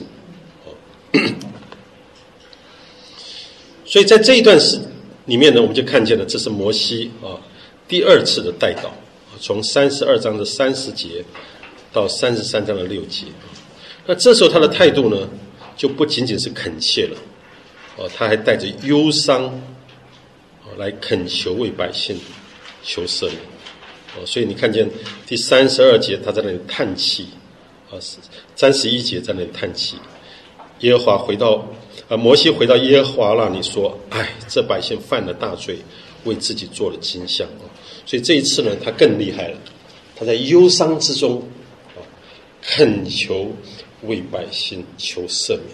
所以在这一段事里面呢，我们就看见了，这是摩西啊第二次的代祷，从三十二章的三十节到三十三章的六节。那这时候他的态度呢，就不仅仅是恳切了，哦，他还带着忧伤，哦，来恳求为百姓求赦免，哦，所以你看见第三十二节他在那里叹气，啊，三十一节在那里叹气。耶和华回到，啊，摩西回到耶和华那里说：“哎，这百姓犯了大罪，为自己做了金像。”所以这一次呢，他更厉害了，他在忧伤之中，啊，恳求为百姓求赦免。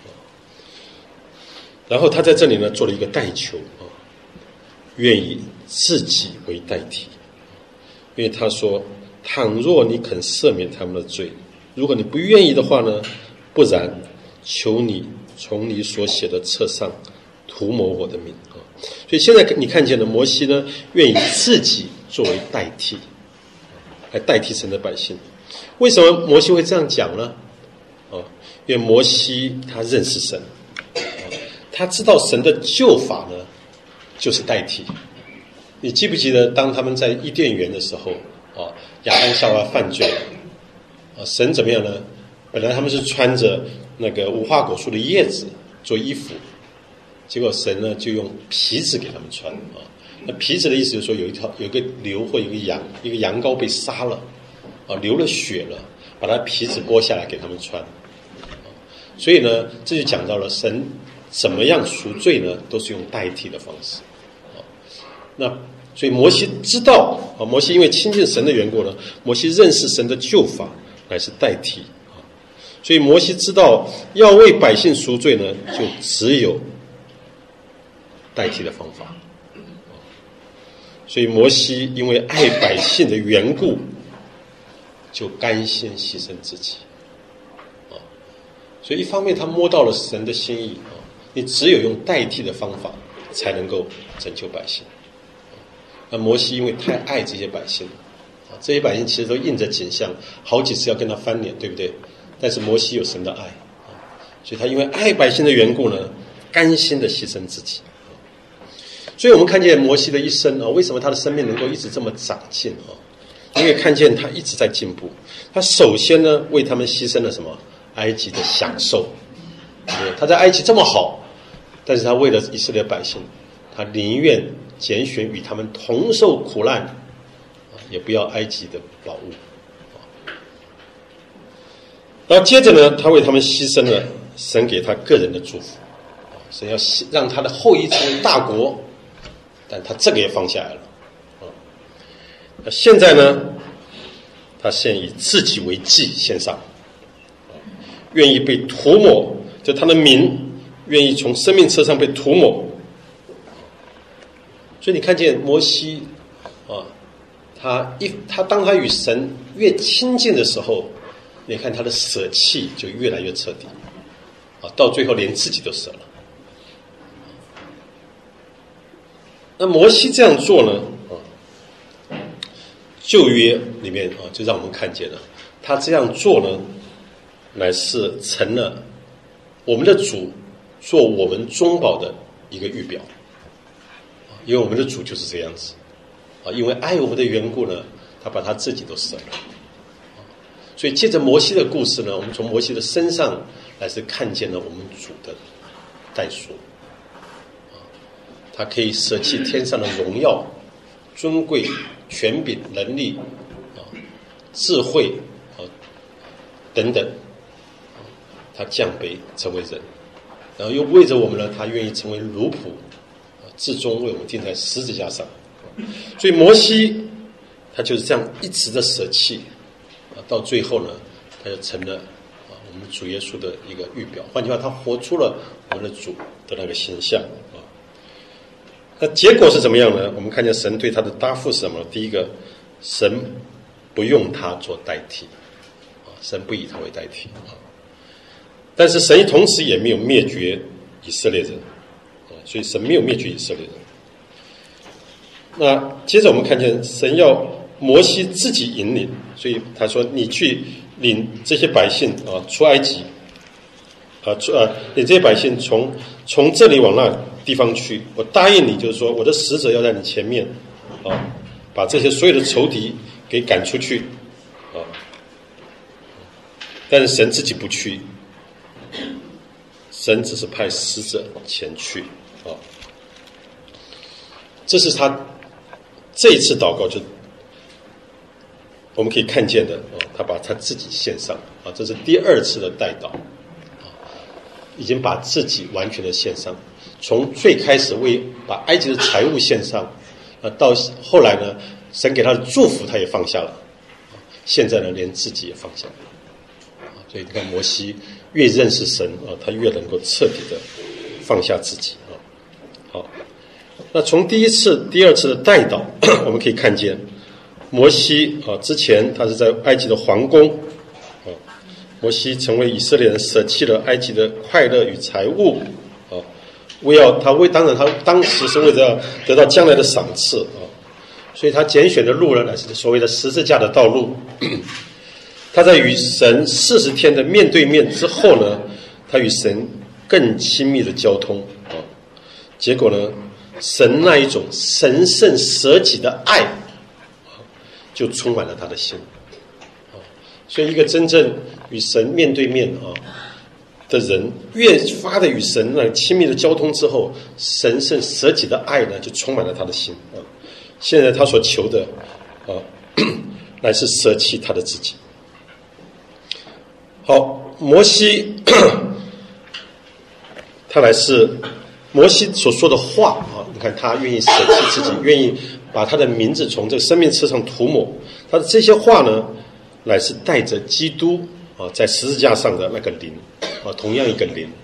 然后他在这里呢做了一个代求啊，愿以自己为代替，因为他说：“倘若你肯赦免他们的罪，如果你不愿意的话呢，不然，求你从你所写的册上涂抹我的名啊。”所以现在你看见了，摩西呢愿意自己作为代替，来代替神的百姓。为什么摩西会这样讲呢？啊，因为摩西他认识神。他知道神的救法呢，就是代替。你记不记得，当他们在伊甸园的时候，啊，亚当夏娃犯罪了，啊，神怎么样呢？本来他们是穿着那个无花果树的叶子做衣服，结果神呢就用皮子给他们穿啊。那皮子的意思就是说，有一条有一个牛或有一个羊，一个羊羔被杀了，啊，流了血了，把它皮子剥下来给他们穿。所以呢，这就讲到了神怎么样赎罪呢？都是用代替的方式。啊，那所以摩西知道啊，摩西因为亲近神的缘故呢，摩西认识神的救法乃是代替啊，所以摩西知道要为百姓赎罪呢，就只有代替的方法。所以摩西因为爱百姓的缘故，就甘心牺牲自己。啊，所以一方面他摸到了神的心意啊。你只有用代替的方法才能够拯救百姓。那摩西因为太爱这些百姓，啊，这些百姓其实都印着景象，好几次要跟他翻脸，对不对？但是摩西有神的爱，啊，所以他因为爱百姓的缘故呢，甘心的牺牲自己。所以我们看见摩西的一生啊，为什么他的生命能够一直这么长进啊？因为看见他一直在进步。他首先呢，为他们牺牲了什么？埃及的享受。他在埃及这么好，但是他为了以色列百姓，他宁愿拣选与他们同受苦难，也不要埃及的宝物。然后接着呢，他为他们牺牲了神给他个人的祝福，神要让他的后裔成为大国，但他这个也放下来了。那现在呢，他现以自己为祭献上，愿意被涂抹。就他的名愿意从生命册上被涂抹，所以你看见摩西啊，他一他当他与神越亲近的时候，你看他的舍弃就越来越彻底啊，到最后连自己都舍了。那摩西这样做呢啊，旧约里面啊，就让我们看见了他这样做呢，乃是成了我们的主做我们中保的一个预表，因为我们的主就是这样子啊，因为爱我们的缘故呢，他把他自己都舍了。所以借着摩西的故事呢，我们从摩西的身上来是看见了我们主的代赎，他可以舍弃天上的荣耀、尊贵、权柄、能力、智慧等等，他降卑成为人，然后又为着我们呢，他愿意成为奴仆，至终为我们钉在十字架上。所以摩西他就是这样一直的舍弃，到最后呢，他就成了我们主耶稣的一个预表。换句话，他活出了我们的主的那个形象啊。那结果是怎么样呢？我们看见神对他的答复是什么？第一个，神不用他做代替，神不以他为代替啊。但是神同时也没有灭绝以色列人啊，所以神没有灭绝以色列人。那接着我们看见神要摩西自己引领，所以他说：“你去领这些百姓啊出埃及，啊出啊领这些百姓从从这里往那地方去。我答应你，就是说我的使者要在你前面啊，把这些所有的仇敌给赶出去啊。但是神自己不去，神只是派使者前去啊。这是他这一次祷告就。”我们可以看见的啊，他把他自己献上啊，这是第二次的代祷啊，已经把自己完全的献上。从最开始为把埃及的财物献上，啊，到后来呢，神给他的祝福他也放下了，啊，现在呢，连自己也放下了，啊，所以你看摩西越认识神啊，他越能够彻底的放下自己啊。好，那从第一次、第二次的代祷，我们可以看见。摩西啊，之前他是在埃及的皇宫啊。摩西成为以色列人，舍弃了埃及的快乐与财物啊，为要他为当然他当时是为了得到将来的赏赐啊，所以他拣选的路呢，乃是所谓的十字架的道路。他在与神四十天的面对面之后呢，他与神更亲密的交通啊，结果呢，神那一种神圣舍己的爱。就充满了他的心，所以一个真正与神面对面啊的人，越发的与神那亲密的交通之后，神圣舍己的爱呢，就充满了他的心啊。现在他所求的啊，乃是舍弃他的自己。好，摩西他乃是摩西所说的话啊，你看他愿意舍弃自己，愿意。把他的名字从这个生命册上涂抹，他的这些话呢，乃是带着基督啊在十字架上的那个灵啊，同样一个灵，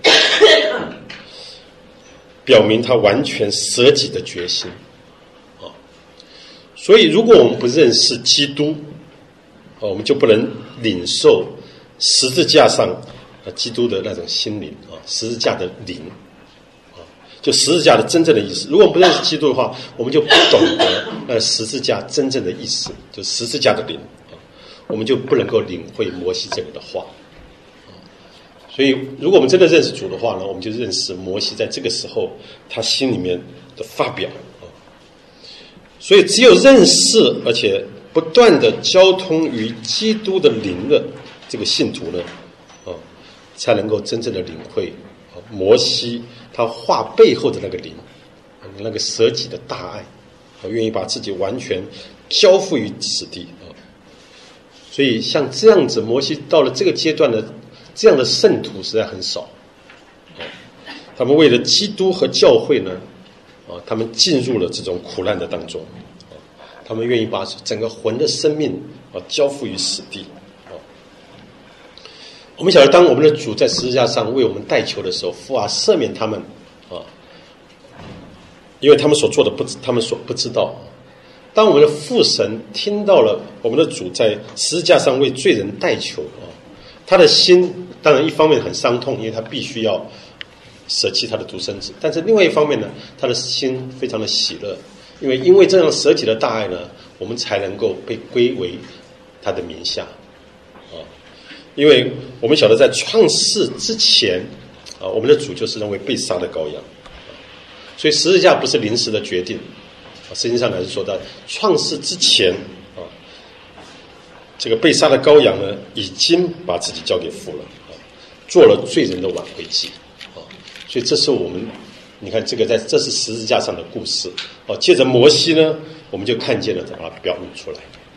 表明他完全舍己的决心啊。所以，如果我们不认识基督啊，我们就不能领受十字架上啊基督的那种心灵啊，十字架的灵。就十字架的真正的意思，如果我们不认识基督的话，我们就不懂得呃十字架真正的意思，就十字架的灵啊，我们就不能够领会摩西这里的话啊。所以，如果我们真的认识主的话呢，我们就认识摩西在这个时候他心里面的发表啊。所以，只有认识而且不断的交通于基督的灵的这个信徒呢，啊，才能够真正的领会啊摩西。他话背后的那个灵，那个舍己的大爱，我愿意把自己完全交付于此地啊。所以像这样子，摩西到了这个阶段的这样的圣徒实在很少啊。他们为了基督和教会呢，啊，他们进入了这种苦难的当中啊，他们愿意把整个魂的生命啊交付于此地。我们晓得，当我们的主在十字架上为我们代求的时候，父啊，赦免他们啊，因为他们所做的不，他们所不知道。当我们的父神听到了我们的主在十字架上为罪人代求啊，他的心当然一方面很伤痛，因为他必须要舍弃他的独生子；但是另外一方面呢，他的心非常的喜乐，因为因为这样舍己的大爱呢，我们才能够被归为他的名下。因为我们晓得，在创世之前啊，我们的主就是认为被杀的羔羊， 所以十字架不是临时的决定，圣经上来是说到创世之前啊，这个被杀的羔羊呢，已经把自己交给父了，啊，做了罪人的挽回祭，啊，所以这是我们，你看这个在这是十字架上的故事，啊，借着摩西呢，我们就看见了，把它表明出来。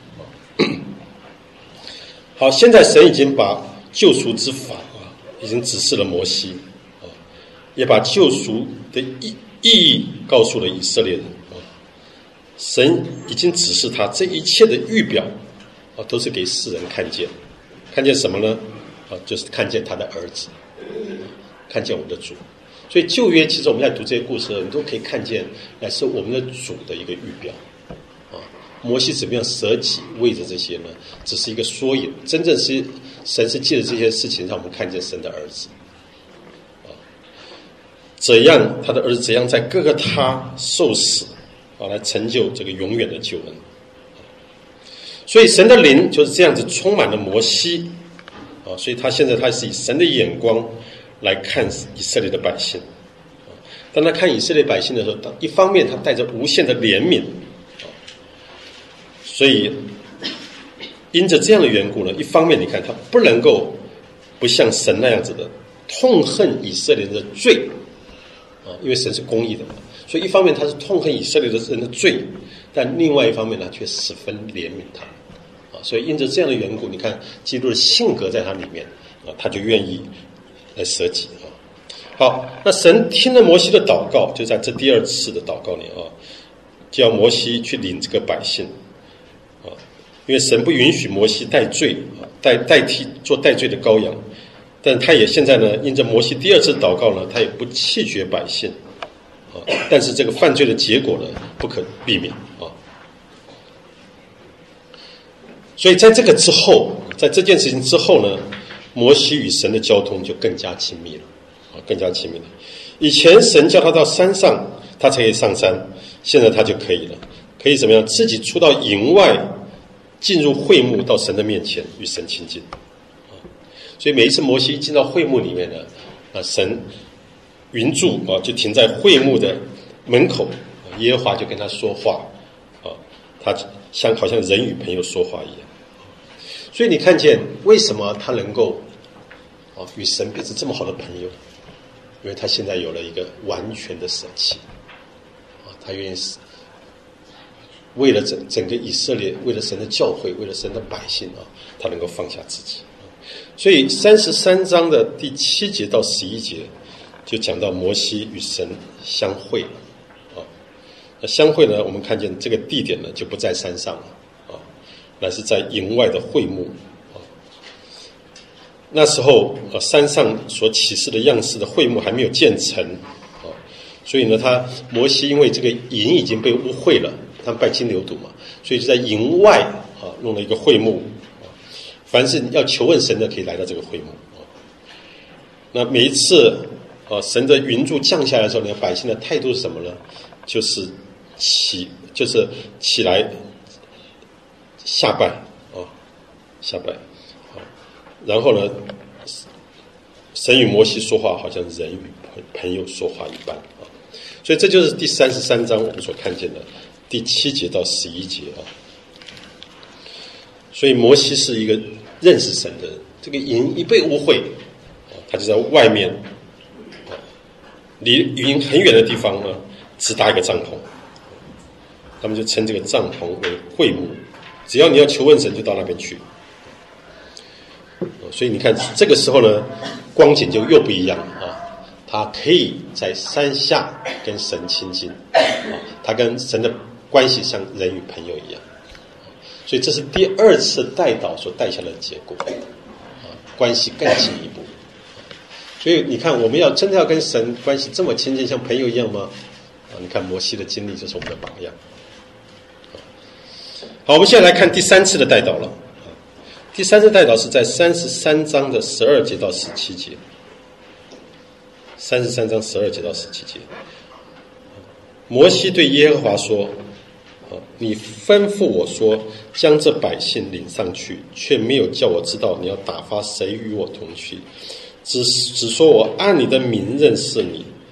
好，现在神已经把救赎之法啊，已经指示了摩西，啊，也把救赎的意意义告诉了以色列人，啊，神已经指示他这一切的预表，啊，都是给世人看见，看见什么呢？啊，就是看见他的儿子，看见我们的主。所以旧约其实我们在读这些故事，你都可以看见，乃是我们的主的一个预表。摩西怎么样舍己为着这些呢？只是一个缩影，真正是神是借着这些事情让我们看见神的儿子，啊，怎样他的儿子怎样在各个他受死，啊，来成就这个永远的救恩。所以神的灵就是这样子充满了摩西，啊，所以他现在他是以神的眼光来看以色列的百姓。当他看以色列百姓的时候，一方面他带着无限的怜悯。所以因着这样的缘故呢，一方面你看他不能够不像神那样子的痛恨以色列人的罪，啊，因为神是公义的嘛，所以一方面他是痛恨以色列人的罪，但另外一方面呢却十分怜悯他，啊，所以因着这样的缘故，你看基督的性格在他里面，啊，他就愿意来舍己啊。好，那神听了摩西的祷告，就在这第二次的祷告里啊，叫摩西去领这个百姓。因为神不允许摩西代罪，代代替做代罪的羔羊，但他也现在呢，因着摩西第二次祷告呢，他也不弃绝百姓，啊，但是这个犯罪的结果呢，不可避免啊。所以在这个之后，在这件事情之后呢，摩西与神的交通就更加亲密了，啊，更加亲密了。以前神叫他到山上，他才可以上山，现在他就可以了，可以怎么样？自己出到营外。进入会幕，到神的面前与神亲近，所以每一次摩西进到会幕里面呢，啊，神云柱啊就停在会幕的门口，耶和华就跟他说话，啊，他像好像人与朋友说话一样。所以你看见为什么他能够啊与神变成这么好的朋友？因为他现在有了一个完全的舍弃，啊，他愿意死。为了整整个以色列，为了神的教会，为了神的百姓啊，他能够放下自己。所以三十三章的第七节到十一节，就讲到摩西与神相会了啊。那相会呢，我们看见这个地点呢，就不在山上了啊，乃是在营外的会幕啊。那时候啊，山上所启示的样式的会幕还没有建成啊，所以呢，他摩西因为这个营已经被污秽了。他们拜金牛犊嘛，所以就在营外啊弄了一个会幕啊，凡是要求问神的可以来到这个会幕啊。那每一次啊神的云柱降下来的时候呢，百姓的态度是什么呢？就是起就是起来下拜啊，下拜啊，然后呢，神与摩西说话，好像人与朋友说话一般啊。所以这就是第三十三章我们所看见的。第七节到十一节啊，所以摩西是一个认识神的人。这个营一被污秽，啊，他就在外面，啊，离营很远的地方呢，只搭一个帐篷，他们就称这个帐篷为会幕。只要你要求问神，就到那边去。所以你看，这个时候呢，光景就又不一样了啊。他可以在山下跟神亲近，啊，他跟神的关系像人与朋友一样，所以这是第二次代祷所带下来的结果，啊，关系更进一步。所以你看，我们要真的要跟神关系这么亲近，像朋友一样吗？啊，你看摩西的经历就是我们的榜样。好，我们现在来看第三次的代祷了。第三次代祷是在三十三章的十二节到十七节。三十三章十二节到十七节，摩西对耶和华说：“你吩咐我说，将这百姓领上去，却没有叫我知道你要打发谁与我同去，只只说我按你的名认识你，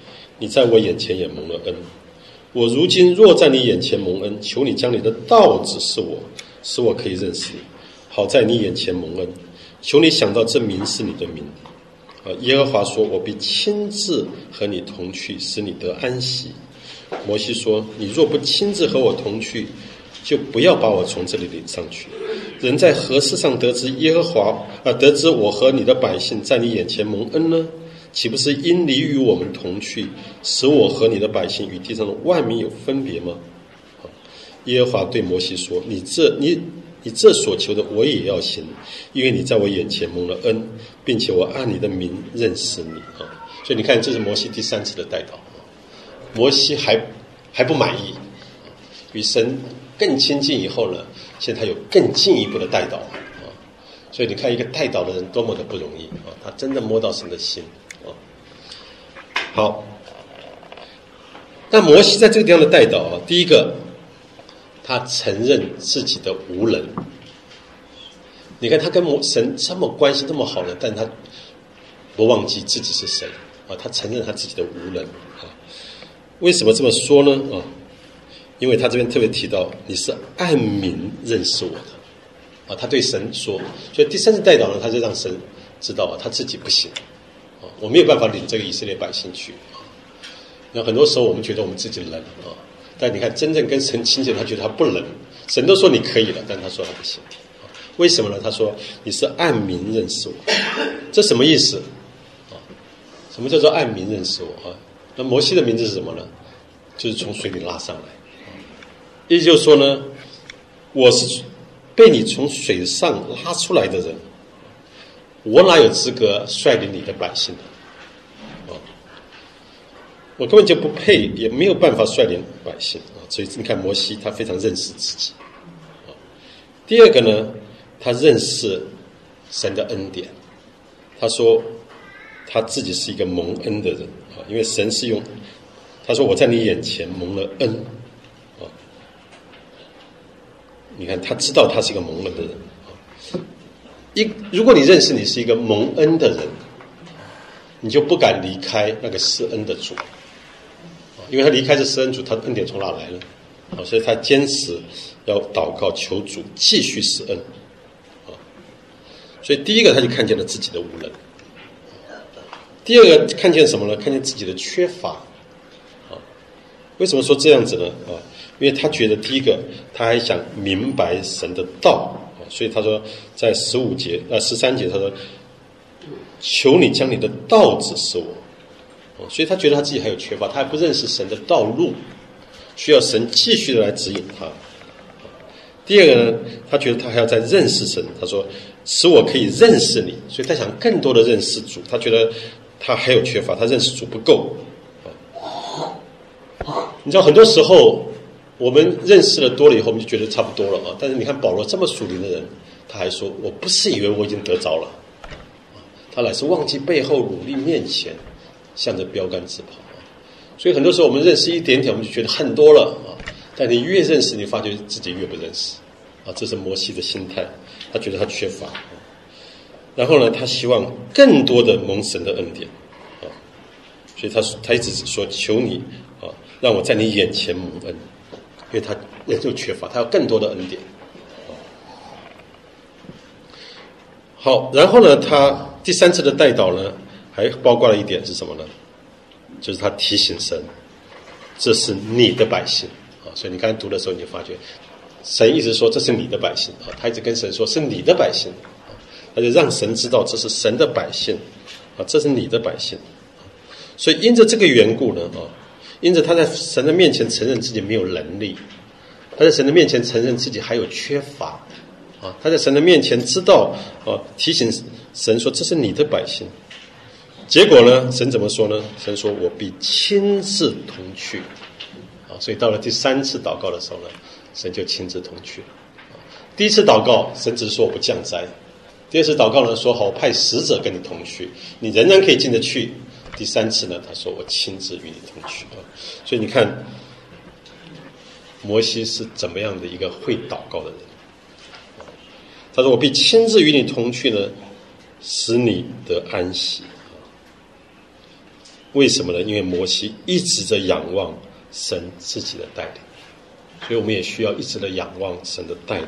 你在我眼前也蒙了恩。我如今若在你眼前蒙恩，求你将你的道指示我，使我可以认识你，好在你眼前蒙恩。求你想到这名是你的名。啊，耶和华说：我必亲自和你同去，使你得安息。摩西说：你若不亲自和我同去，就不要把我从这里领上去。人在何事上得知耶和华啊，得知我和你的百姓在你眼前蒙恩呢？岂不是因你与我们同去，使我和你的百姓与地上的万民有分别吗？耶和华对摩西说：你这你你这所求的我也要行，因为你在我眼前蒙了恩，并且我按你的名认识你啊。所以你看，这是摩西第三次的代祷。摩西还还不满意，与神更亲近以后呢，现在他有更进一步的代祷啊。所以你看，一个代祷的人多么的不容易啊！他真的摸到神的心啊。好，那摩西在这个地方的代祷啊，第一个，他承认自己的无能。你看他跟神这么关系这么好的，但他不忘记自己是谁啊，他承认他自己的无能啊。为什么这么说呢？啊，因为他这边特别提到，你是按名认识我的。啊，他对神说，所以第三次代祷呢，他就让神知道啊，他自己不行，啊，我没有办法领这个以色列百姓去啊。那很多时候我们觉得我们自己能啊，但你看真正跟神亲近，他觉得他不能，神都说你可以了，但他说他不行，啊，为什么呢？他说你是按名认识我，这什么意思？啊，什么叫做按名认识我啊？那摩西的名字是什么呢？就是从水里拉上来，也就是说呢，我是被你从水上拉出来的人，我哪有资格率领你的百姓呢？啊，我根本就不配，也没有办法率领百姓啊。所以你看，摩西他非常认识自己。啊，第二个呢，他认识神的恩典。他说他自己是一个蒙恩的人啊，因为神是用他说我在你眼前蒙了恩。你看，他知道他是一个蒙恩的人。一，如果你认识你是一个蒙恩的人，你就不敢离开那个施恩的主，因为他离开这施恩主，他的恩典从哪来呢？所以他坚持要祷告求主继续施恩。所以第一个他就看见了自己的无能，第二个看见什么呢？看见自己的缺乏。为什么说这样子呢？啊，因为他觉得第一个，他还想明白神的道，所以他说在十五节呃十三节他说，求你将你的道指示我，所以他觉得他自己还有缺乏，他还不认识神的道路，需要神继续的来指引他。第二个呢，他觉得他还要再认识神，他说使我可以认识你，所以他想更多的认识主，他觉得他还有缺乏，他认识主不够。你知道很多时候我们认识了多了以后，我们就觉得差不多了啊。但是你看保罗这么属灵的人，他还说我不是以为我已经得着了，他乃是忘记背后，努力面前，向着标杆直跑。所以很多时候我们认识一点点，我们就觉得很多了啊。但你越认识，你发觉自己越不认识啊。这是摩西的心态，他觉得他缺乏，然后呢，他希望更多的蒙神的恩典啊。所以他他一直说求你啊，让我在你眼前蒙恩，因为他人就缺乏，他要更多的恩典。好，然后呢，他第三次的代祷呢，还包括了一点是什么呢？就是他提醒神，这是你的百姓啊。所以你刚才读的时候，你就发觉，神一直说这是你的百姓啊，他一直跟神说是你的百姓啊，他就让神知道这是神的百姓啊，这是你的百姓。所以因着这个缘故呢啊，因着他在神的面前承认自己没有能力，他在神的面前承认自己还有缺乏啊，他在神的面前知道啊，提醒神说这是你的百姓。结果呢，神怎么说呢？神说我必亲自同去啊，所以到了第三次祷告的时候呢，神就亲自同去了。第一次祷告，神只是说我不降灾；第二次祷告呢，说好，我派使者跟你同去，你仍然可以进得去。第三次呢，他说我亲自与你同去啊。所以你看，摩西是怎么样的一个会祷告的人？他说我必亲自与你同去呢，使你得安息。 为什么呢？因为摩西一直在仰望神自己的带领，所以我们也需要一直的仰望神的带领。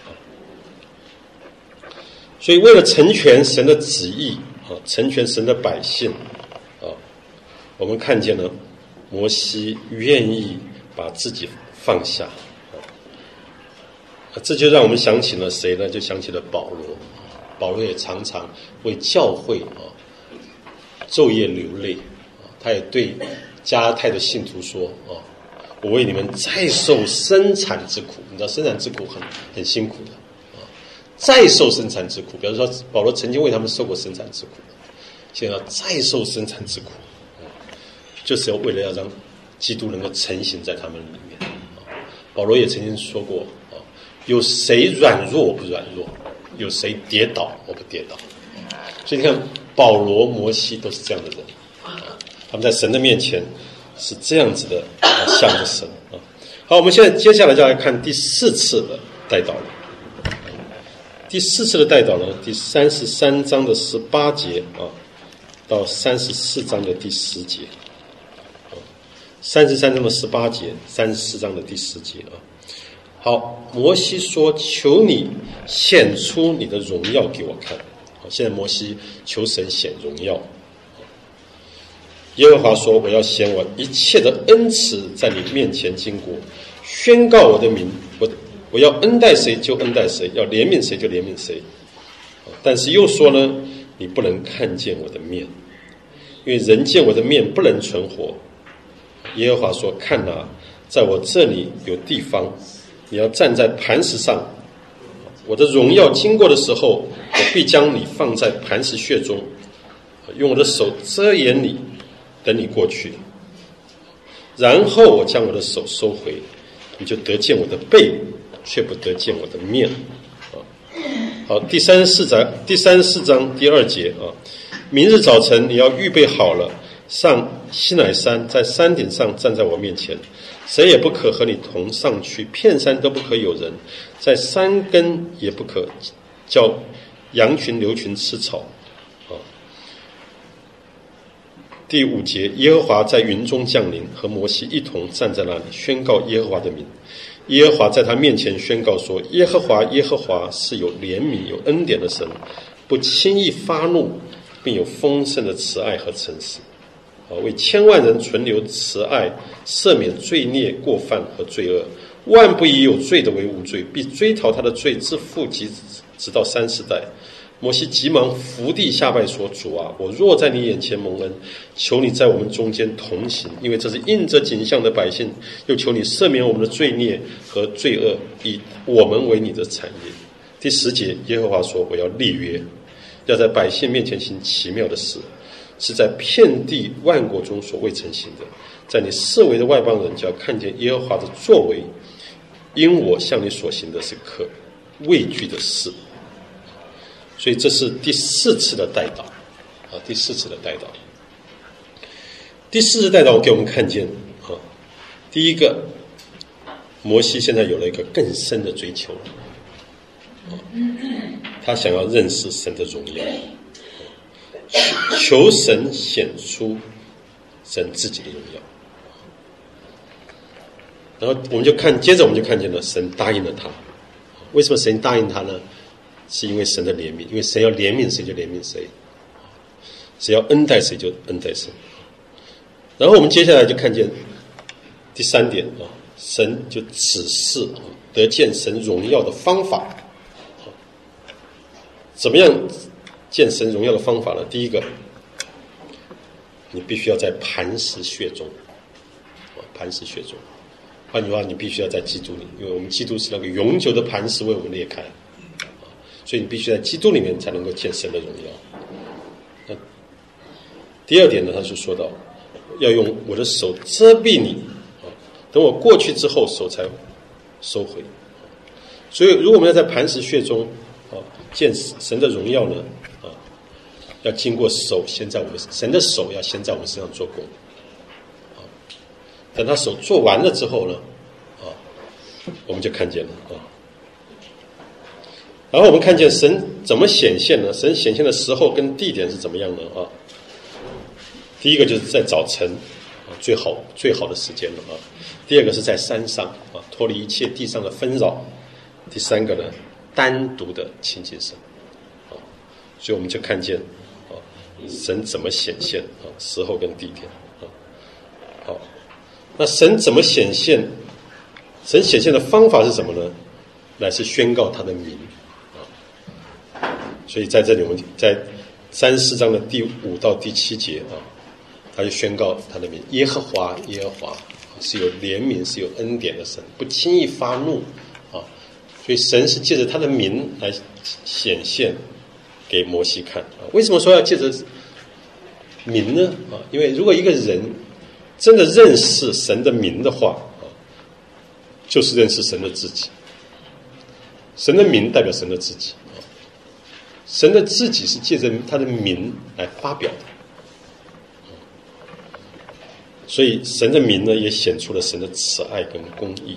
所以为了成全神的旨意啊，成全神的百姓啊，我们看见了摩西愿意把自己放下啊，这就让我们想起了谁呢？就想起了保罗。保罗也常常为教会啊昼夜流泪啊，他也对加拉太的信徒说啊，我为你们再受生产之苦。你知道生产之苦很很辛苦的啊，再受生产之苦。比如说保罗曾经为他们受过生产之苦，现在要再受生产之苦啊，就是要为了要让基督能够成型在他们里面啊。保罗也曾经说过啊，有谁软弱我不软弱，有谁跌倒我不跌倒。所以你看保罗摩西都是这样的人啊，他们在神的面前是这样子的啊，向着神啊。好，我们现在接下来就来看第四次的代祷了。第四次的代祷呢，第三十三章的十八节啊，到三十四章的第十节啊，三十三章的十八节，三十四章的第十节啊。好，摩西说：“求你显出你的荣耀给我看。”好，现在摩西求神显荣耀。耶和华说：“我要显我一切的恩慈在你面前经过，宣告我的名。我我要恩待谁就恩待谁，要怜悯谁就怜悯谁。但是又说呢，你不能看见我的面，因为人见我的面不能存活。”耶和华说：“看哪，在我这里有地方。你要站在磐石上，我的荣耀经过的时候，我必将你放在磐石穴中，用我的手遮掩你，等你过去。然后我将我的手收回，你就得见我的背，却不得见我的面。”好，第三十四章第三十四章第二节啊，明日早晨你要预备好了，上西乃山，在山顶上站在我面前。谁也不可和你同上去，遍山都不可有人，在山根也不可叫羊群牛群吃草。啊，第五节，耶和华在云中降临，和摩西一同站在那里，宣告耶和华的名。耶和华在他面前宣告说：“耶和华，耶和华是有怜悯、有恩典的神，不轻易发怒，并有丰盛的慈爱和诚实。为千万人存留慈爱，赦免罪孽、过犯和罪恶。万不以有罪的为无罪，必追讨他的罪自父及子，直到三四代。”摩西急忙伏地下拜说：“主啊，我若在你眼前蒙恩，求你在我们中间同行，因为这是印着景象的百姓。又求你赦免我们的罪孽和罪恶，以我们为你的产业。”第十节，耶和华说：“我要立约，要在百姓面前行奇妙的事，是在遍地万国中所未曾行的。在你四围的外邦人就要看见耶和华的作为，因我向你所行的是可畏惧的事。”所以这是第四次的代祷啊，第四次的代祷。第四次代祷给我们看见啊，第一个，摩西现在有了一个更深的追求，啊，他想要认识神的荣耀，求神显出神自己的荣耀。然后我们就看，接着我们就看见了神答应了他。为什么神答应他呢？是因为神的怜悯，因为神要怜悯谁就怜悯谁，只要恩待谁就恩待谁。然后我们接下来就看见第三点啊，神就指示得见神荣耀的方法。怎么样见神荣耀的方法呢？第一个，你必须要在磐石穴中，磐石穴中。换句话，你必须要在基督里，因为我们基督是那个永久的磐石为我们裂开。所以你必须在基督里面才能够见神的荣耀。那第二点呢，他就说到要用我的手遮蔽你，等我过去之后手才收回。所以如果我们要在磐石穴中见神的荣耀呢，要经过手先在我们神的手要先在我们身上做工，等他手做完了之后呢，我们就看见了啊。然后我们看见神怎么显现呢？神显现的时候跟地点是怎么样的啊？ 第一个就是在早晨啊，最好最好的时间了啊。第二个是在山上啊，脱离一切地上的纷扰。第三个呢，单独的亲近神啊，所以我们就看见啊，神怎么显现啊，时候跟地点啊。好，那神怎么显现？神显现的方法是什么呢？乃是宣告他的名啊。所以在这里，我们在三十四章的第五到第七节啊，他就宣告他的名：耶和华，耶和华是有怜悯、是有恩典的神，不轻易发怒啊。所以神是借着他的名来显现给摩西看啊。为什么说要借着名呢？啊，因为如果一个人真的认识神的名的话啊，就是认识神的自己。神的名代表神的自己啊，神的自己是借着他的名来发表的。所以神的名呢，也显出了神的慈爱跟公义。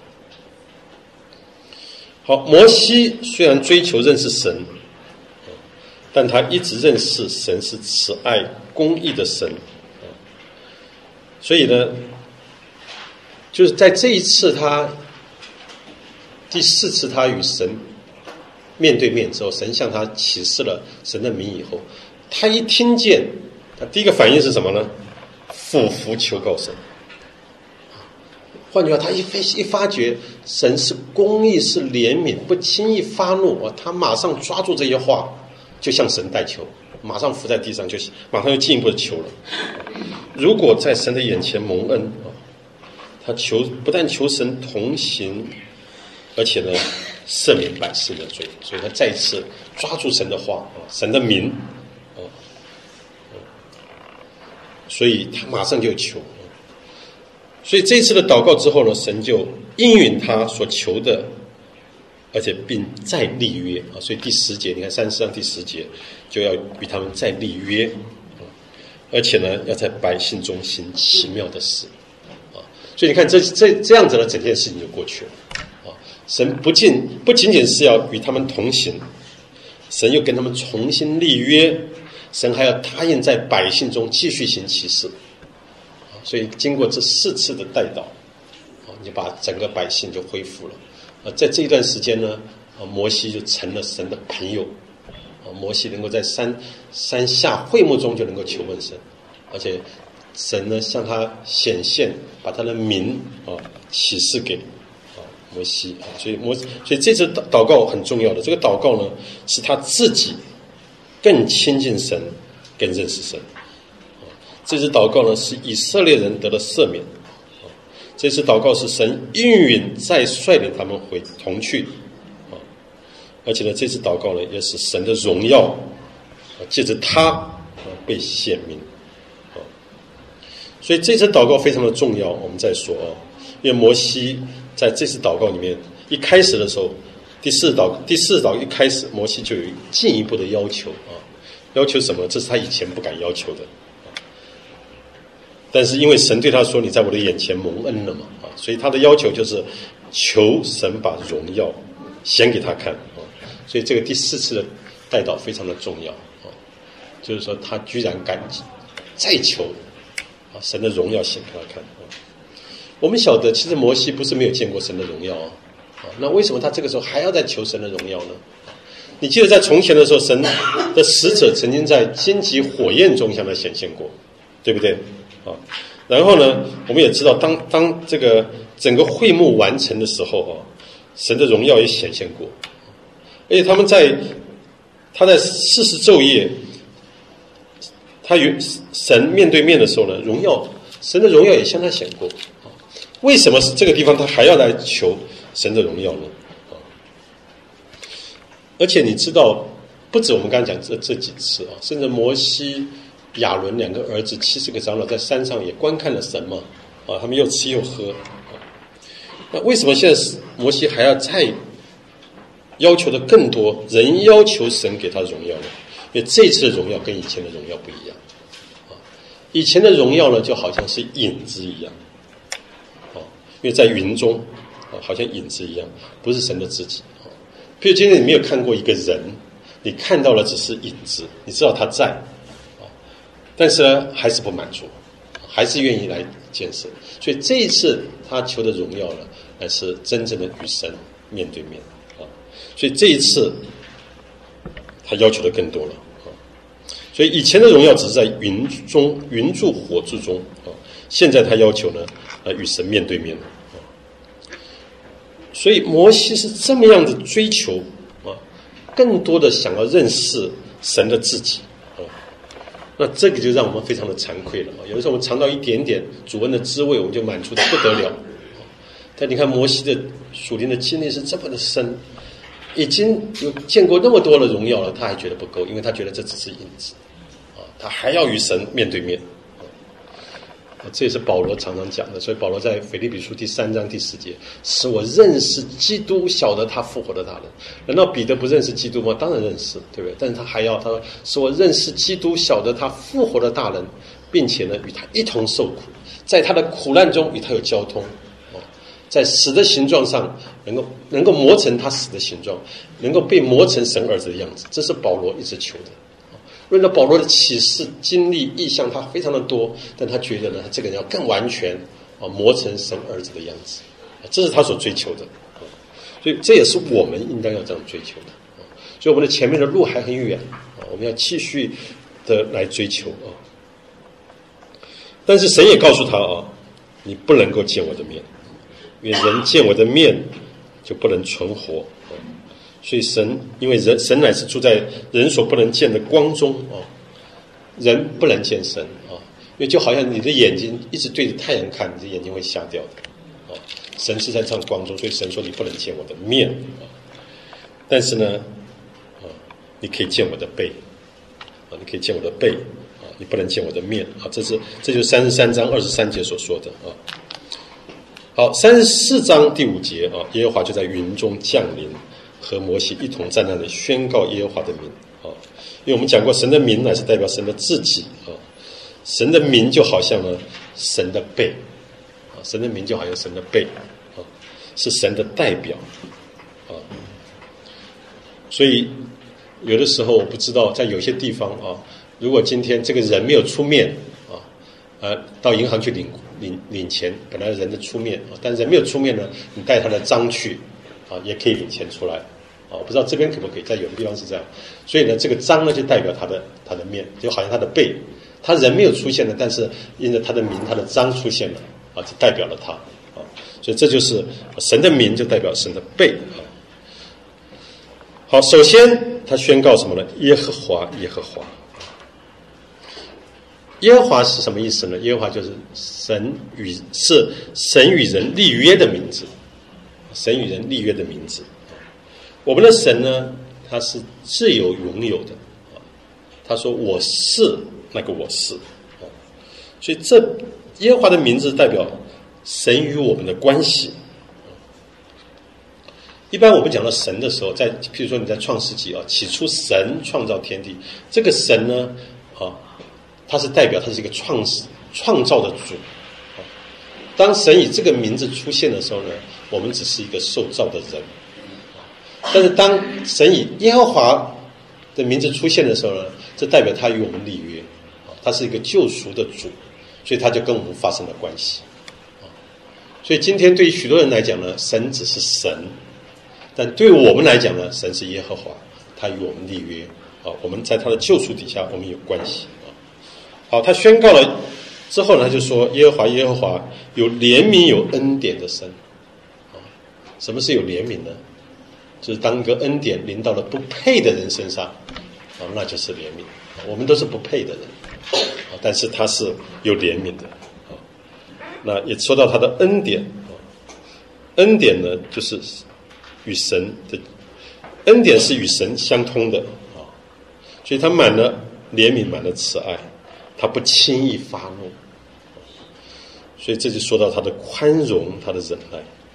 好，摩西虽然追求认识神，但他一直认识神是慈爱公义的神。所以呢，就是在这一次他第四次他与神面对面之后，神向他启示了神的名以后，他一听见，他第一个反应是什么呢？俯伏求告神。换句话，他一一发觉神是公义，是怜悯，不轻易发怒啊，他马上抓住这些话，就向神代求，马上伏在地上，就马上又进一步的求了。如果在神的眼前蒙恩啊，他求不但求神同行，而且呢赦免百姓的罪，所以他再一次抓住神的话啊，神的名啊，所以他马上就求。所以这一次的祷告之后呢，神就应允他所求的，而且并再立约啊。所以第十节，你看三十章第十节，就要与他们再立约啊，而且呢，要在百姓中行奇妙的事啊。所以你看这这这样子的整件事情就过去了啊。神不仅不仅仅是要与他们同行，神又跟他们重新立约，神还要答应在百姓中继续行奇事。所以经过这四次的代祷，啊，你把整个百姓就恢复了。啊，在这一段时间呢，啊，摩西就成了神的朋友。啊，摩西能够在山山下会幕中就能够求问神，而且神呢向他显现，把他的名啊启示给啊摩西啊。所以摩所以这次祷祷告很重要的，这个祷告呢是他自己更亲近神，更认识神。这次祷告呢，是以色列人得了赦免。这次祷告是神应允再率领他们回同去。而且呢，这次祷告呢，也是神的荣耀借着他被显明。所以这次祷告非常的重要。我们再说啊，因为摩西在这次祷告里面一开始的时候，第四祷第四祷一开始，摩西就有进一步的要求啊，要求什么？这是他以前不敢要求的。但是因为神对他说：“你在我的眼前蒙恩了嘛，啊，所以他的要求就是求神把荣耀显给他看啊。所以这个第四次的代祷非常的重要啊，就是说他居然敢再求啊，神的荣耀显给他看啊。我们晓得，其实摩西不是没有见过神的荣耀啊，啊，那为什么他这个时候还要再求神的荣耀呢？你记得在从前的时候，神的使者曾经在荆棘火焰中向他显现过，对不对？啊，然后呢，我们也知道当，当当这个整个会幕完成的时候啊，神的荣耀也显现过，而且他们在他在四十昼夜，他与神面对面的时候呢，荣耀神的荣耀也向他显过。为什么是这个地方他还要来求神的荣耀呢？啊，而且你知道，不止我们刚才讲这这几次啊，甚至摩西、亚伦两个儿子七十个长老在山上也观看了神嘛，啊，他们又吃又喝，啊，那为什么现在摩西还要再要求的更多？人要求神给他荣耀呢？因为这次的荣耀跟以前的荣耀不一样，啊，以前的荣耀呢就好像是影子一样，啊，因为在云中，啊，好像影子一样，不是神的自己，啊，譬如今天你没有看过一个人，你看到了只是影子，你知道他在。 但是呢还是不满足，还是愿意来见神。所以这一次他求的荣耀呢，乃是真正的与神面对面啊。所以这一次他要求的更多了啊。所以以前的荣耀只是在云中云柱火柱中啊，现在他要求呢，呃，与神面对面啊。所以摩西是这么样的追求啊，更多的想要认识神的自己啊。那这个就让我们非常的惭愧了啊。有的时候我们尝到一点点主恩的滋味，我们就满足的不得了。但你看摩西的属灵的经历是这么的深，已经有见过那么多的荣耀了，他还觉得不够，因为他觉得这只是影子啊，他还要与神面对面啊。这也是保罗常常讲的，所以保罗在腓立比书第三章第十节，使我认识基督，晓得他复活的大能。难道彼得不认识基督吗？当然认识，对不对？但是他还要他说，使我认识基督，晓得他复活的大能，并且呢与他一同受苦，在他的苦难中与他有交通，在死的形状上能够能够磨成他死的形状，能够被磨成神儿子的样子。这是保罗一直求的。论到保罗的启示经历意象，他非常的多，但他觉得呢，他这个人要更完全啊，磨成神儿子的样子，这是他所追求的。所以这也是我们应当要这样追求的。所以我们的前面的路还很远啊，我们要继续的来追求啊。但是神也告诉他啊，你不能够见我的面，因为人见我的面就不能存活。所以神，因为人神乃是住在人所不能见的光中啊，人不能见神啊，因为就好像你的眼睛一直对着太阳看，你的眼睛会瞎掉的啊。神是在这样光中，所以神说你不能见我的面啊，但是呢啊，你可以见我的背啊，你可以见我的背啊，你不能见我的面啊。这是这就是三十三章二十三节所说的啊。好，三十四章第五节啊，耶和华就在云中降临，和摩西一同在那里宣告耶和华的名啊。因为我们讲过，神的名乃是代表神的自己啊，神的名就好像呢神的背啊，神的名就好像神的背啊，是神的代表啊。所以有的时候我不知道，在有些地方啊，如果今天这个人没有出面啊，呃，到银行去领领领钱，本来人的出面啊，但人没有出面呢，你带他的章去啊，也可以领钱出来啊。我不知道这边可不可以，在有的地方是这样。所以呢，这个章呢就代表他的他的面，就好像他的背，他人没有出现的，但是因着他的名，他的章出现了啊，就代表了他啊。所以这就是神的名，就代表神的背啊。好，首先他宣告什么呢？耶和华，耶和华。耶和华是什么意思呢？耶和华就是神与是神与人立约的名字，神与人立约的名字。我们的神呢，他是自由拥有的啊。他说我是那个我是啊，所以这耶和华的名字代表神与我们的关系。一般我们讲到神的时候，在譬如说你在创世纪啊，起初神创造天地，这个神呢啊，它是代表他是一个创始创造的主啊。当神以这个名字出现的时候呢，我们只是一个受造的人。但是当神以耶和华的名字出现的时候呢，这代表他与我们立约啊，他是一个救赎的主，所以他就跟我们发生了关系啊。所以今天对于许多人来讲呢，神只是神。但对我们来讲呢，神是耶和华，他与我们立约啊，我们在他的救赎底下，我们有关系啊。好，他宣告了之后呢，他就说耶和华，耶和华有怜悯有恩典的神啊。什么是有怜悯呢？就是当一个恩典临到了不配的人身上啊，那就是怜悯。我们都是不配的人啊，但是他是有怜悯的啊。那也说到他的恩典啊，恩典呢，就是与神的恩典是与神相通的啊，所以他满了怜悯，满了慈爱，他不轻易发怒，所以这就说到他的宽容，他的忍耐。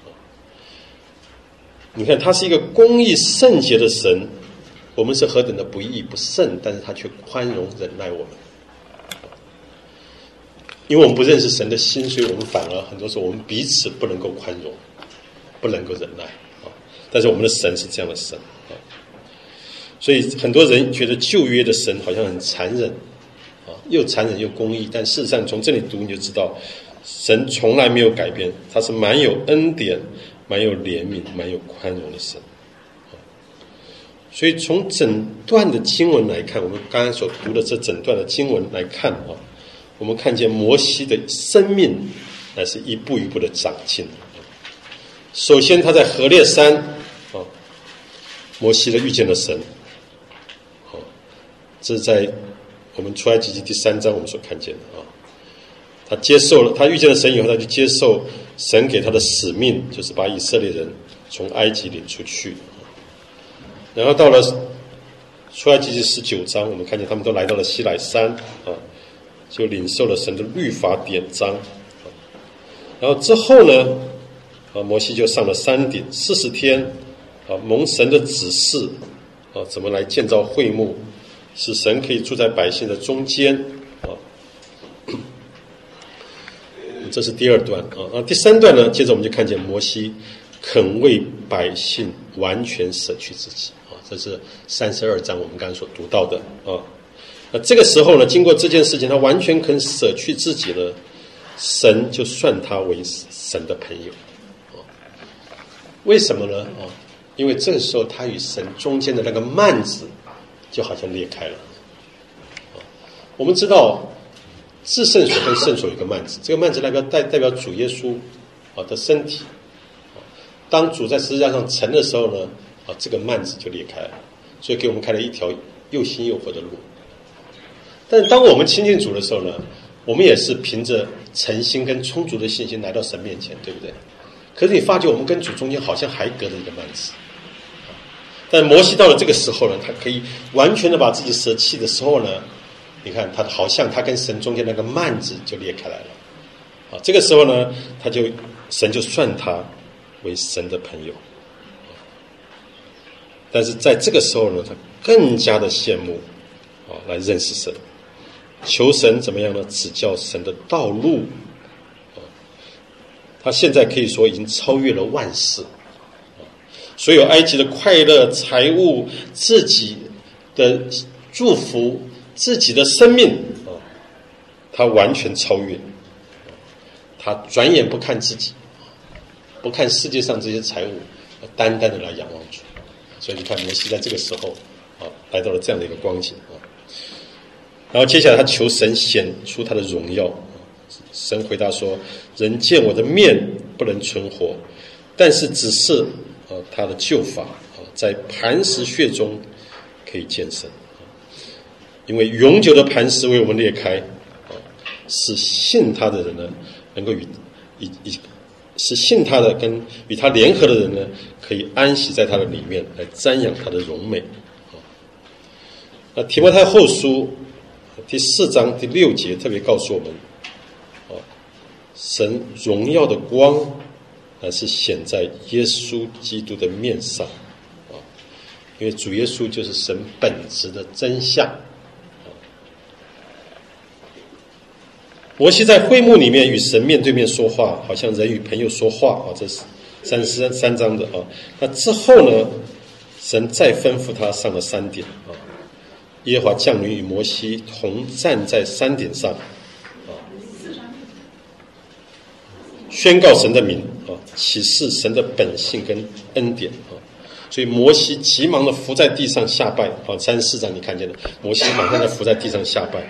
你看，他是一个公义圣洁的神，我们是何等的不义不圣，但是他却宽容忍耐我们。因为我们不认识神的心，所以我们反而很多时候我们彼此不能够宽容，不能够忍耐。但是我们的神是这样的神啊，所以很多人觉得旧约的神好像很残忍啊， 又残忍又公义，但事实上从这里读你就知道，神从来没有改变，他是蛮有恩典、蛮有怜悯、蛮有宽容的神。所以从整段的经文来看，我们刚才所读的这整段的经文来看啊，我们看见摩西的生命乃是一步一步的长进。首先他在何烈山啊，摩西的遇见了神，好，这是在我们出埃及记第三章我们所看见的啊。他接受了，他遇见了神以后，他就接受神给他的使命，就是把以色列人从埃及领出去。然后到了出埃及记十九章，我们看见他们都来到了西乃山啊，就领受了神的律法典章。然后之后呢，啊，摩西就上了山顶四十天，啊，蒙神的指示，啊，怎么来建造会幕，使神可以住在百姓的中间，啊，这是第二段啊。啊，第三段呢，接着我们就看见摩西肯为百姓完全舍去自己。这是三十二章我们刚才所读到的啊。那这个时候呢，经过这件事情，他完全肯舍去自己呢，神就算他为神的朋友啊。为什么呢？啊，因为这个时候他与神中间的那个幔子就好像裂开了。啊，我们知道至圣所跟圣所有一个幔子，这个幔子代表代代表主耶稣啊的身体。当主在十字架上沉的时候呢，啊，这个幔子就裂开了，所以给我们开了一条又新又活的路。但是当我们亲近主的时候呢，我们也是凭着诚心跟充足的信心来到神面前，对不对？可是你发觉我们跟主中间好像还隔着一个幔子。但摩西到了这个时候呢，他可以完全的把自己舍弃的时候呢，你看他好像他跟神中间那个幔子就裂开来了。啊，这个时候呢，他就神就算他为神的朋友。但是在这个时候呢，他更加的羡慕啊，来认识神，求神怎么样呢？指教神的道路啊。他现在可以说已经超越了万事啊，所有埃及的快乐、财物、自己的祝福、自己的生命啊，他完全超越。他转眼不看自己，不看世界上这些财物，单单的来仰望主。所以你看摩西在这个时候啊，来到了这样的一个光景啊。然后接下来他求神显出他的荣耀，神回答说：人见我的面不能存活，但是只是啊他的救法啊，在磐石穴中可以见神，因为永久的磐石为我们裂开啊，使信他的人呢能够与以以使信他的跟与他联合的人呢，可以安息在他的里面，来瞻仰他的荣美。那提摩太后书第四章第六节特别告诉我们，神荣耀的光乃是显在耶稣基督的面上，因为主耶稣就是神本质的真相。摩西在会幕里面与神面对面说话，好像人与朋友说话啊，这是三十三章的啊。那之后呢，神再吩咐他上了山顶啊，耶和华降临与摩西同站在山顶上啊，宣告神的名啊，启示神的本性跟恩典啊。所以摩西急忙的伏在地上下拜啊，三十四章你看见了，摩西马上在伏在地上下拜。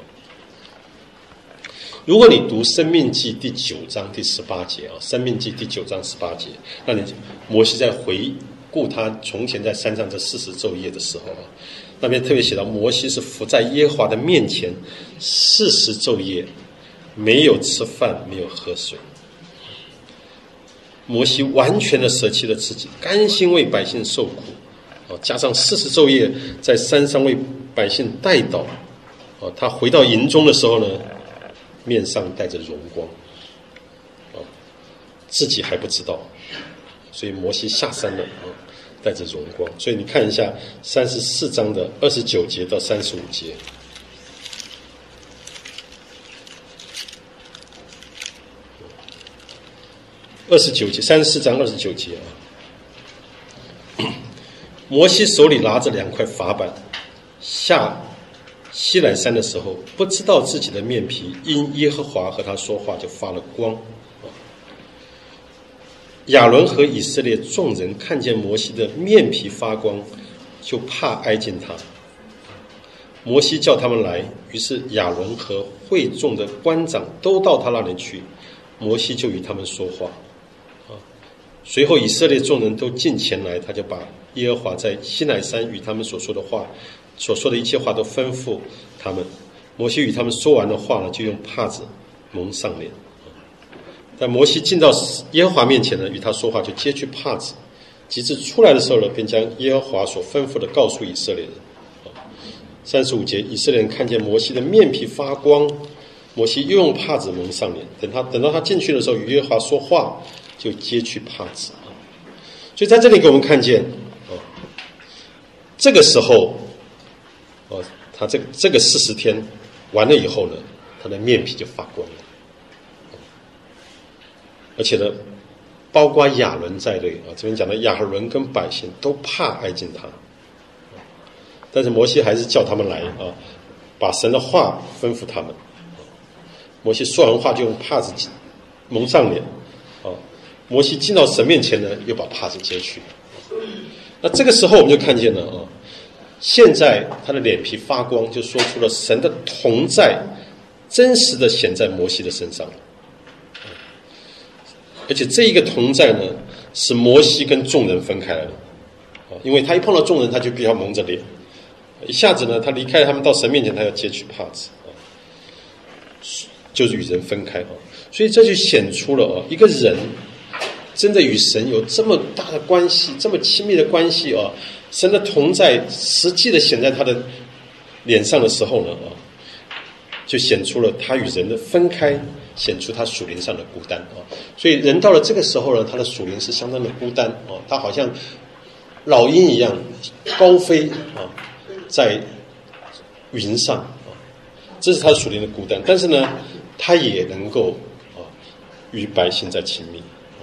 如果你读申命记第九章第十八节啊，申命记第九章十八节，那你摩西在回顾他从前在山上这四十昼夜的时候啊，那边特别写到摩西是伏在耶和华的面前四十昼夜，没有吃饭，没有喝水。摩西完全的舍弃了自己，甘心为百姓受苦啊，加上四十昼夜在山上为百姓代祷啊，他回到营中的时候呢，面上带着荣光，啊，自己还不知道，所以摩西下山了啊，带着荣光。所以你看一下三十四章的二十九节到三十五节，二十九节，三十四章二十九节啊。摩西手里拿着两块法板，下西乃山的时候，不知道自己的面皮因耶和华和他说话就发了光。亚伦和以色列众人看见摩西的面皮发光，就怕挨近他。摩西叫他们来，于是亚伦和会众的官长都到他那里去，摩西就与他们说话。随后以色列众人都进前来，他就把耶和华在西乃山与他们所说的话，所说的一切话都吩咐他们。摩西与他们说完的话呢，就用帕子蒙上脸。但摩西进到耶和华面前呢，与他说话，就揭去帕子，及至出来的时候呢，便将耶和华所吩咐的告诉以色列人。三十五节，以色列人看见摩西的面皮发光，摩西又用帕子蒙上脸。等他等到他进去的时候，与耶和华说话，就揭去帕子。所以在这里给我们看见，这个时候，他这个这个四十天完了以后呢，他的面皮就发光了。而且呢，包括亚伦在内啊，这边讲的亚伦跟百姓都怕挨近他，但是摩西还是叫他们来啊，把神的话吩咐他们。摩西说完话就用帕子蒙上脸啊，摩西进到神面前呢，又把帕子揭去。那这个时候我们就看见了啊，现在他的脸皮发光，就说出了神的同在真实的显在摩西的身上。而且这一个同在呢，使摩西跟众人分开了，因为他一碰到众人，他就必须要蒙着脸。一下子呢，他离开他们到神面前，他要揭去帕子，就是与人分开。所以这就显出了一个人真的与神有这么大的关系，这么亲密的关系啊，神的同在实际的显在他的脸上的时候呢，就显出了他与人的分开，显出他属灵上的孤单啊。所以人到了这个时候呢，他的属灵是相当的孤单啊，他好像老鹰一样高飞啊，在云上啊，这是他属灵的孤单。但是呢，他也能够啊与百姓在亲密啊，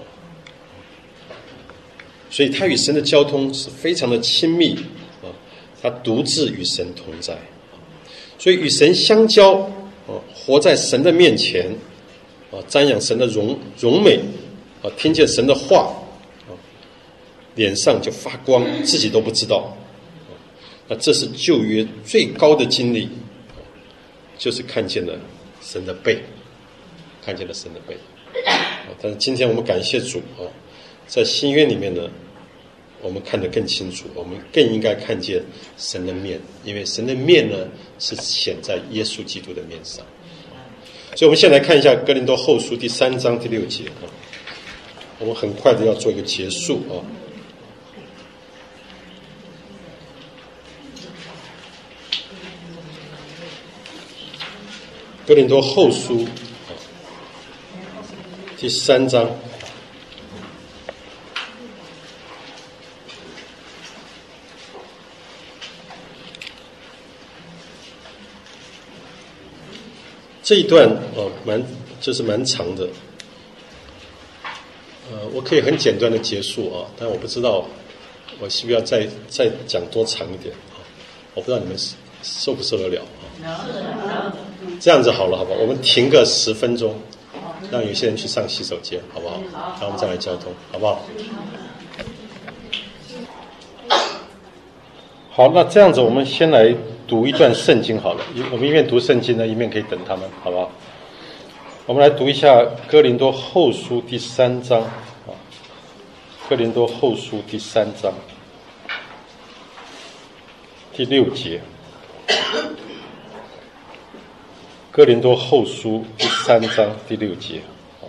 所以他与神的交通是非常的亲密啊，他独自与神同在，所以与神相交啊，活在神的面前啊，瞻仰神的荣荣美啊，听见神的话啊，脸上就发光，自己都不知道。那这是旧约最高的经历，就是看见了神的背，看见了神的背。但是今天我们感谢主啊，在新约里面呢，我们看得更清楚，我们更应该看见神的面，因为神的面呢是显在耶稣基督的面上。所以我们先来看一下哥林多后书第三章第六节啊，我们很快的要做一个结束啊。哥林多后书第三章这一段哦，蛮就是蛮长的，呃，我可以很简单的结束啊，但我不知道我需不需要再再讲多长一点啊？我不知道你们受不受得了啊？这样子好了，好不好？我们停个十分钟，让有些人去上洗手间，好不好？然后我们再来交通，好不好？好，那这样子我们先来读一段圣经好了，我们一面读圣经呢，一面可以等他们，好不好？我们来读一下哥林多后书第三章啊，哥林多后书第三章第六节。哥林多后书第三章第六节，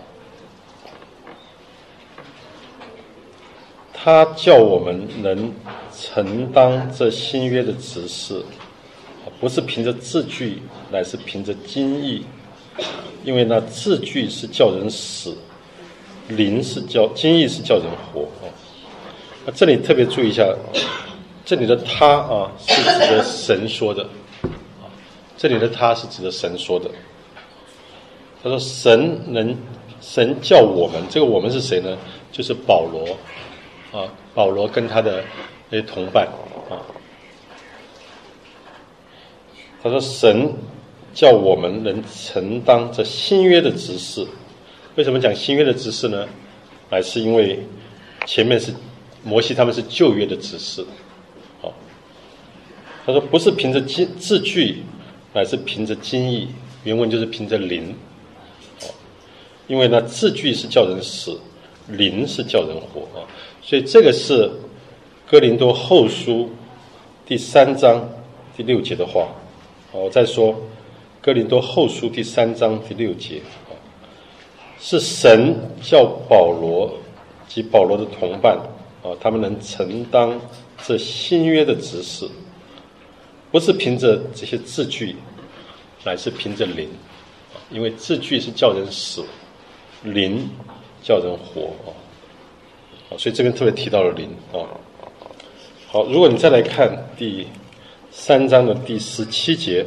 他叫我们能承当这新约的职事，不是凭着字句，乃是凭着经意。因为那字句是叫人死，灵是叫经意是叫人活啊。那这里特别注意一下，这里的他啊是指的神说的。这里的他是指的神说的，他说神能神叫我们，这个我们是谁呢？就是保罗啊，保罗跟他的那些同伴啊， 他说神叫我们能承担这新约的职事。为什么讲新约的职事呢？乃是因为前面是摩西他们是旧约的职事。好，他说不是凭着字句，乃是凭着经意，原文就是凭着灵。因为呢字句是叫人死，灵是叫人活啊，所以这个是哥林多后书第三章第六节的话。好，我再说哥林多后书第三章第六节，是神叫保罗及保罗的同伴啊，他们能承担这新约的职事，不是凭着这些字句，乃是凭着灵。因为字句是叫人死，灵叫人活啊，所以这边特别提到了灵啊。好，如果你再来看第三章的第十七节，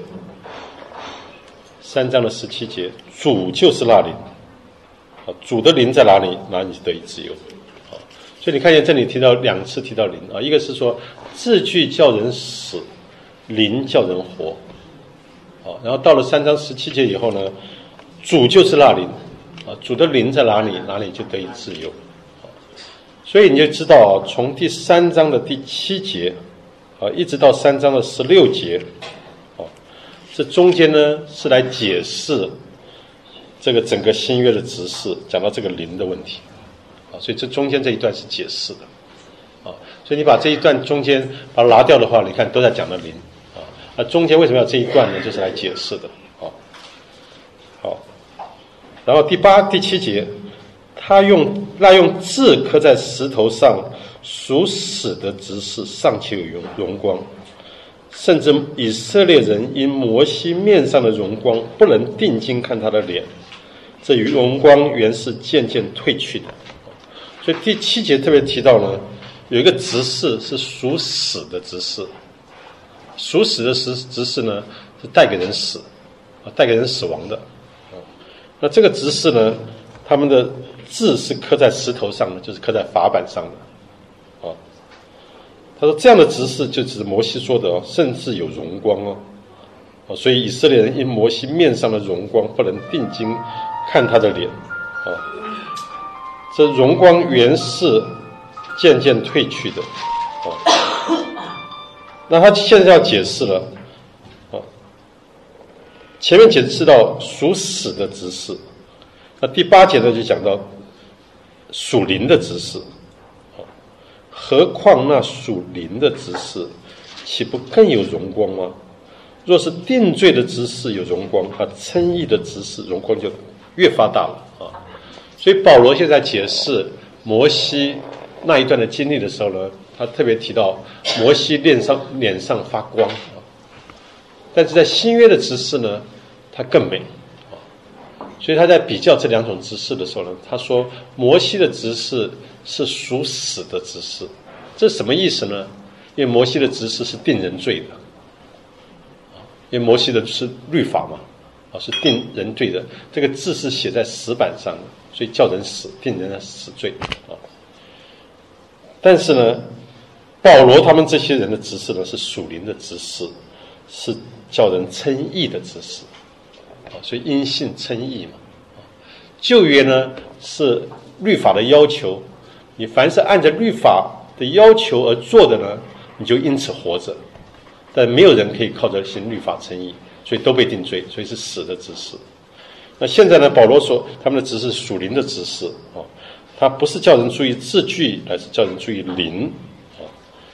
三章的十七节，主就是那灵啊，主的灵在哪里，哪里得以自由啊。所以你看见这里提到两次提到灵啊，一个是说字句叫人死，灵叫人活啊。然后到了三章十七节以后呢，主就是那灵啊，主的灵在哪里，哪里就得以自由。所以你就知道啊，从第三章的第七节啊，一直到三章的十六节啊，这中间呢是来解释这个整个新约的职事，讲到这个灵的问题啊，所以这中间这一段是解释的啊。所以你把这一段中间把它拿掉的话，你看都在讲的灵啊。那中间为什么要这一段呢？就是来解释的啊。好，然后第八、第七节。他用那用字刻在石头上属死的职事尚且有荣光，甚至以色列人因摩西面上的荣光不能定睛看他的脸，这荣光原是渐渐褪去的。所以第七节特别提到呢，有一个职事是属死的职事，属死的职事呢是带给人死啊，带给人死亡的。那这个职事呢，他们的字是刻在石头上的，就是刻在法版上的啊。他说这样的职事就指摩西说的哦，甚至有荣光哦，哦，所以以色列人因摩西面上的荣光不能定睛看他的脸啊。这荣光原是渐渐褪去的啊。那他现在要解释了啊，前面解释到属死的职事，那第八节呢就讲到属灵的职事，何况那属灵的职事，岂不更有荣光吗？若是定罪的职事有荣光，他称义的职事荣光就越发大了啊。所以保罗现在解释摩西那一段的经历的时候呢，他特别提到摩西脸上脸上发光啊，但是在新约的职事呢，他更美。所以他在比较这两种职事的时候呢，他说摩西的职事是属死的职事，这是什么意思呢？因为摩西的职事是定人罪的，因为摩西的是律法嘛，啊，是定人罪的，这个字是写在石板上的，所以叫人死，定人的死罪啊。但是呢，保罗他们这些人的职事呢是属灵的职事，是叫人称义的职事。所以因信称义嘛，旧约呢是律法的要求，你凡是按照律法的要求而做的呢，你就因此活着。但没有人可以靠着行律法称义，所以都被定罪，所以是死的职事。那现在呢，保罗说他们的职事属灵的职事啊，他不是叫人注意字句，而是叫人注意灵啊。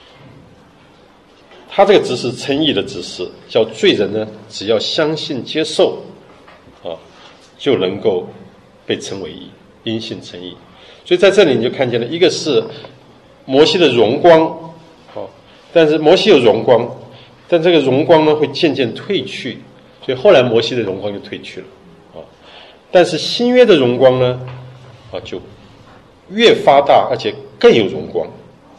他这个职事称义的职事，叫罪人呢只要相信接受。啊，就能够被称为义，因信称义。所以在这里你就看见了，一个是摩西的荣光，啊，但是摩西有荣光，但这个荣光呢会渐渐褪去，所以后来摩西的荣光就褪去了，啊，但是新约的荣光呢，啊，就越发大，而且更有荣光。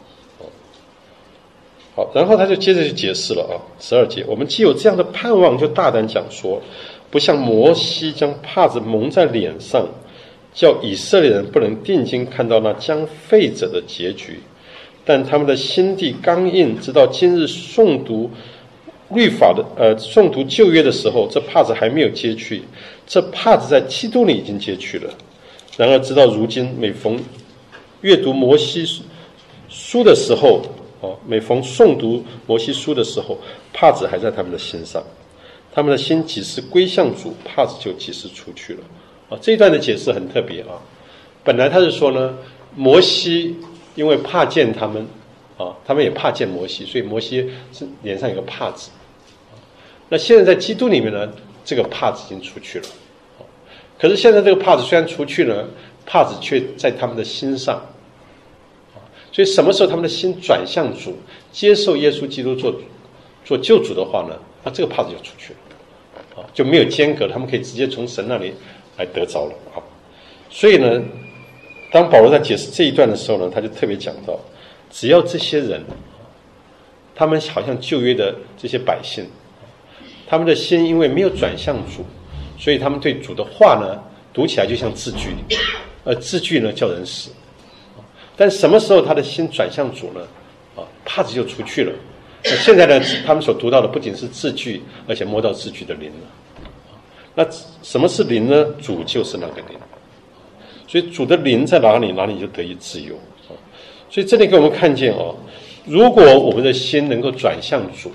好，然后他就接着就解释了啊，十二节，我们既有这样的盼望，就大胆讲说，不像摩西将帕子蒙在脸上，叫以色列人不能定睛看到那将废者的结局，但他们的心地刚硬，直到今日诵读律法的呃诵读旧约的时候，这帕子还没有揭去，这帕子在基督里已经揭去了。然而直到如今，每逢阅读摩西书的时候，哦，每逢诵读摩西书的时候，帕子还在他们的心上，他们的心几时归向主，帕子就几时出去了。啊，这一段的解释很特别啊。本来他是说呢，摩西因为怕见他们啊，他们也怕见摩西，所以摩西是脸上有个帕子。那现在在基督里面呢，这个帕子已经出去了。可是现在这个帕子虽然出去了，帕子却在他们的心上。所以什么时候他们的心转向主，接受耶稣基督做做救主的话呢，那这个帕子就出去了，就没有间隔，他们可以直接从神那里来得着了啊。所以呢，当保罗在解释这一段的时候呢，他就特别讲到，只要这些人，他们好像旧约的这些百姓，他们的心因为没有转向主，所以他们对主的话呢，读起来就像字句，而字句呢叫人死。但什么时候他的心转向主呢？啊，帕子就出去了。那现在呢，他们所读到的不仅是字句，而且摸到字句的灵了。那什么是灵呢？主就是那个灵。所以主的灵在哪里，哪里就得以自由。所以这里给我们看见哦，如果我们的心能够转向主，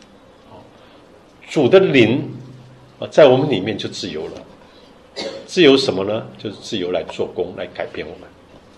主的灵啊，在我们里面就自由了。自由什么呢？就是自由来做工，来改变我们。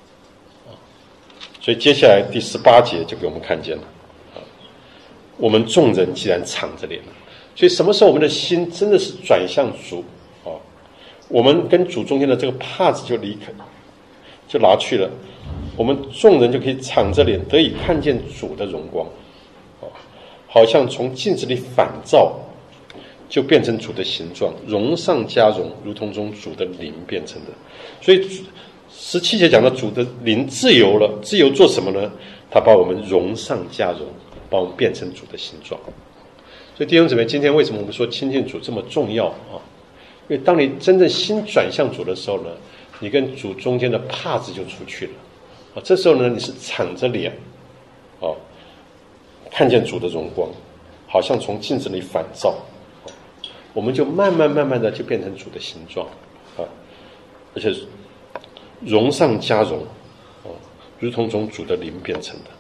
所以接下来第十八节就给我们看见了，我们众人既然敞着脸，所以什么时候我们的心真的是转向主啊？我们跟主中间的这个帕子就离开，就拿去了，我们众人就可以敞着脸得以看见主的荣光，好像从镜子里反照，就变成主的形状，荣上加荣，如同从主的灵变成的。所以十七节讲到主的灵自由了，自由做什么呢？他把我们荣上加荣，把我们变成主的形状。所以弟兄姊妹，今天为什么我们说亲近主这么重要啊？因为当你真正心转向主的时候呢，你跟主中间的帕子就出去了啊。这时候呢，你是敞着脸啊，看见主的荣光，好像从镜子里反照，我们就慢慢慢慢的就变成主的形状啊，而且荣上加荣，哦，如同从主的灵变成的。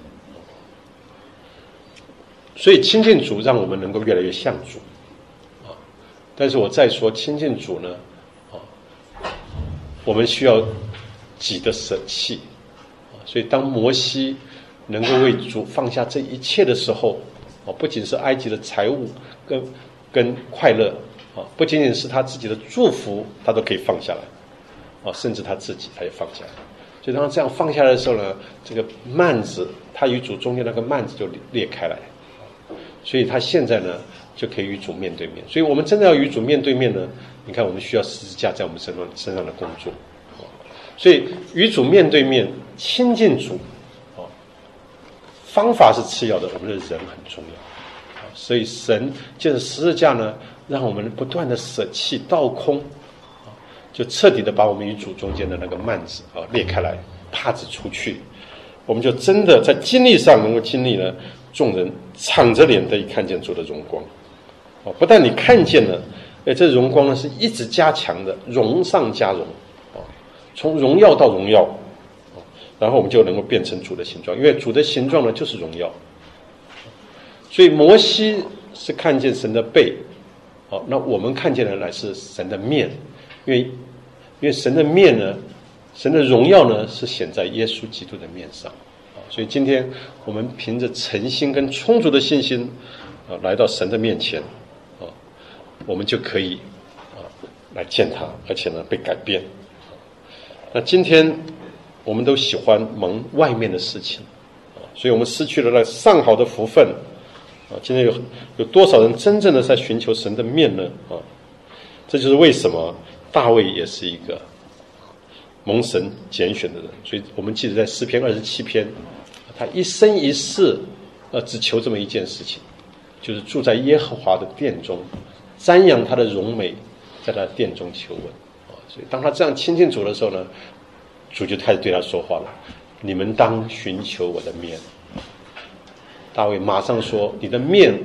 所以亲近主让我们能够越来越像主啊。但是我再说亲近主呢，啊，我们需要己的舍弃啊。所以当摩西能够为主放下这一切的时候，啊，不仅是埃及的财物跟跟快乐啊，不仅仅是他自己的祝福，他都可以放下来。啊，甚至他自己他也放下来，所以当他这样放下来的时候呢，这个幔子，他与主中间那个幔子就裂开来，所以他现在呢就可以与主面对面。所以我们真的要与主面对面呢，你看我们需要十字架在我们身上身上的工作，所以与主面对面亲近主，啊，方法是次要的，我们的人很重要，所以神借着十字架呢，让我们不断的舍弃倒空。就彻底的把我们与主中间的那个幔子啊裂开来，帕子出去，我们就真的在经历上能够经历了众人敞着脸得以看见主的荣光。哦，不但你看见了，哎，这荣光呢是一直加强的，荣上加荣，哦，从荣耀到荣耀，哦，然后我们就能够变成主的形状，因为主的形状呢就是荣耀。所以摩西是看见神的背，哦，那我们看见的乃是神的面。因为，因为神的面呢，神的荣耀呢，是显在耶稣基督的面上啊。所以今天我们凭着诚心跟充足的信心啊，来到神的面前啊，我们就可以啊来见他，而且呢被改变。那今天我们都喜欢蒙外面的事情啊，所以我们失去了那上好的福分啊。今天有有多少人真正的在寻求神的面呢？啊，这就是为什么大卫也是一个蒙神拣选的人。所以我们记得在诗篇二十七篇，他一生一世呃只求这么一件事情，就是住在耶和华的殿中，瞻仰他的荣美，在他的殿中求问。所以当他这样亲近主的时候呢，主就开始对他说话了，你们当寻求我的面。大卫马上说，你的面我们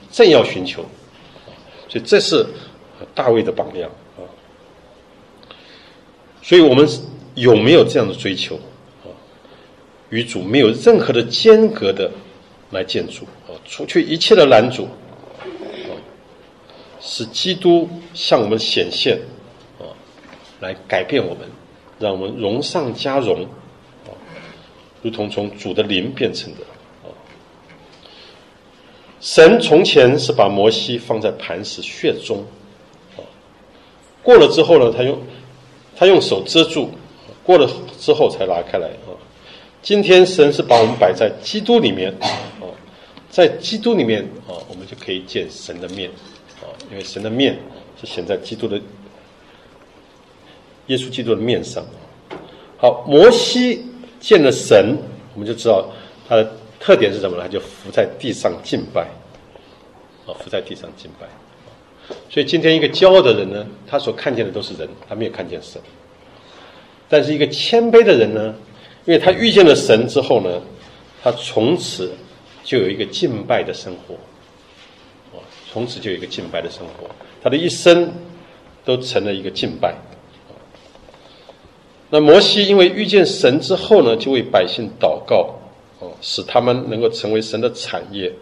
正要寻求。所以这是大卫的榜样啊。所以我们有没有这样的追求啊？与主没有任何的间隔的来见主啊，除去一切的拦阻啊，使基督向我们显现啊，来改变我们，让我们荣上加荣啊，如同从主的灵变成的啊。神从前是把摩西放在磐石穴中啊，过了之后呢，他用他用手遮住，过了之后才拿开来啊。今天神是把我们摆在基督里面啊，在基督里面啊，我们就可以见神的面啊，因为神的面是显在基督的耶稣基督的面上。好，摩西见了神，我们就知道他的特点是什么呢？他就伏在地上敬拜啊，伏在地上敬拜。所以今天一个骄傲的人呢，他所看见的都是人，他没有看见神。但是一个谦卑的人呢，因为他遇见了神之后呢，他从此就有一个敬拜的生活，从此就有一个敬拜的生活，他的一生都成了一个敬拜。那摩西因为遇见神之后呢，就为百姓祷告，使他们能够成为神的产业，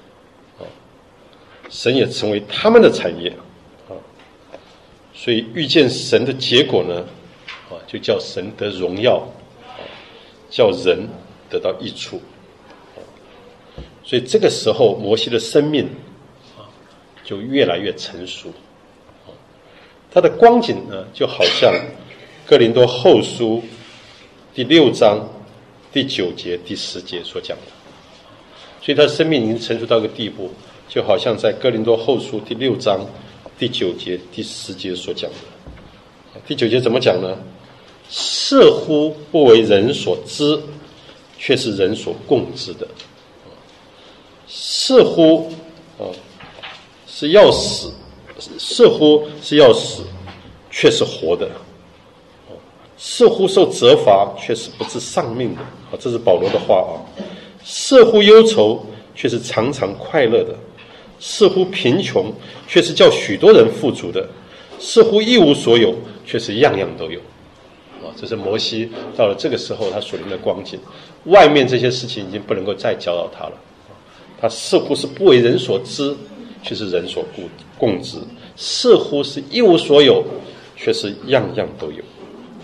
神也成为他们的产业。所以遇见神的结果呢，就叫神得荣耀，叫人得到益处。所以这个时候摩西的生命就越来越成熟，他的光景呢，就好像哥林多后书第六章第九节第十节所讲的。所以他的生命已经成熟到一个地步，就好像在哥林多后书第六章第九节第十节所讲的。第九节怎么讲呢？似乎不为人所知，却是人所共知的。似乎啊是要死，似乎是要死，却是活的；似乎受责罚，却是不致丧命的。啊，这是保罗的话啊。似乎忧愁，却是常常快乐的；似乎贫穷，却是叫许多人富足的；似乎一无所有，却是样样都有。啊，这是摩西到了这个时候他属灵的光景，外面这些事情已经不能够再搅扰他了。他似乎是不为人所知，却是人所共知；似乎是一无所有，却是样样都有。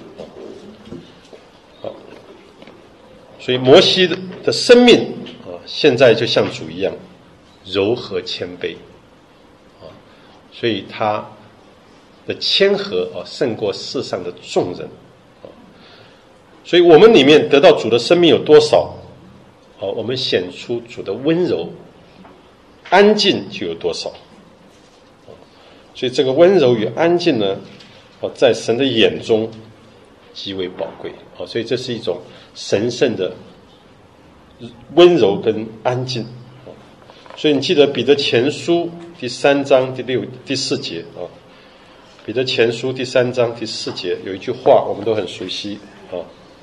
好，所以摩西的生命啊，现在就像主一样柔和谦卑啊，所以他的谦和啊胜过世上的众人啊。所以我们里面得到主的生命有多少？好，我们显出主的温柔安静就有多少。所以这个温柔与安静呢，在神的眼中极为宝贵。所以这是一种神圣的温柔跟安静。所以你记得彼得前书第三章第六第四节啊，彼得前书第三章第四节有一句话我们都很熟悉啊，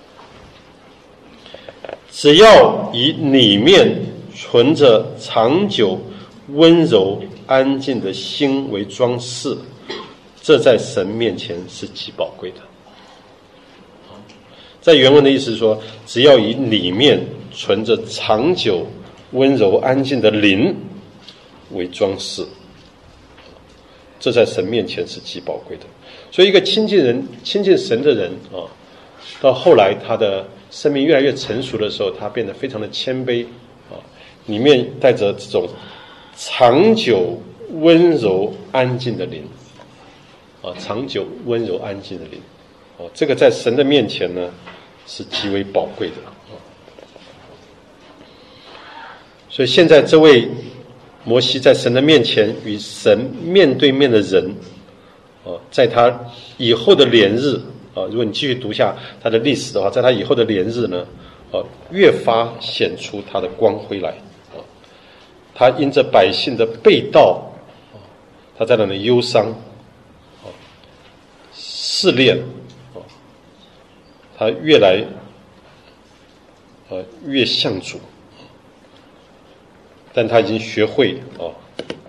只要以里面存着长久温柔安静的心为装饰，这在神面前是极宝贵的。在原文的意思是说，只要以里面存着长久温柔安静的灵为装饰，这在神面前是极宝贵的。所以一个亲近人亲近神的人啊，到后来他的生命越来越成熟的时候，他变得非常的谦卑啊，里面带着这种长久温柔安静的灵啊，长久温柔安静的灵啊，这个在神的面前呢是极为宝贵的啊。所以现在这位摩西在神的面前与神面对面的人啊，在他以后的连日啊，如果你继续读下他的历史的话，在他以后的连日呢，啊，越发显出他的光辉来啊。他因着百姓的背道，啊，他在那里忧伤，啊，试炼，啊，他越来，啊，越像主，但他已经学会啊，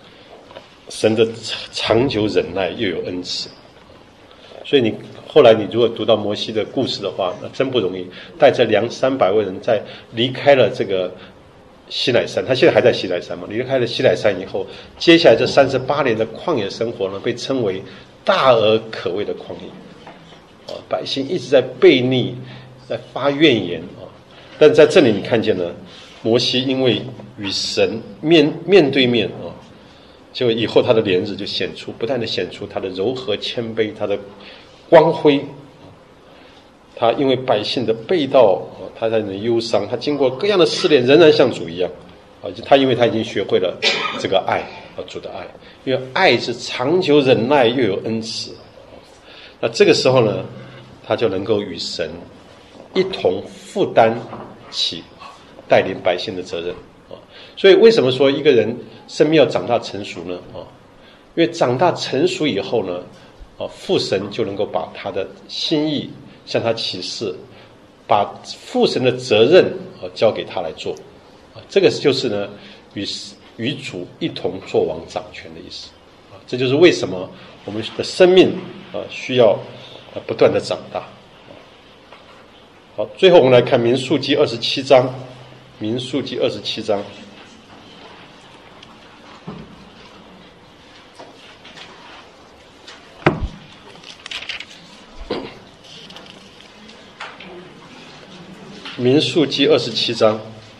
神的长久忍耐又有恩慈。所以你后来你如果读到摩西的故事的话，那真不容易，带着两三百位人在离开了这个西乃山，他现在还在西乃山嘛？离开了西乃山以后，接下来这三十八年的旷野生活呢，被称为大而可畏的旷野。啊，百姓一直在悖逆，在发怨言啊。但在这里你看见了，摩西因为与神面面对面啊，结果以后他的连日就显出，不断的显出他的柔和谦卑，他的光辉。他因为百姓的背道，他在那忧伤，他经过各样的试炼，仍然像主一样。啊，他因为他已经学会了这个爱，啊，主的爱，因为爱是长久忍耐又有恩慈。那这个时候呢，他就能够与神一同负担起带领百姓的责任啊。所以为什么说一个人生命要长大成熟呢？啊，因为长大成熟以后呢，啊，父神就能够把他的心意向他启示，把父神的责任啊交给他来做啊。这个就是呢，与与主一同作王掌权的意思啊。这就是为什么我们的生命啊需要啊不断的长大。好，最后我们来看民数记二十七章，民数记二十七章。民数记二十七章，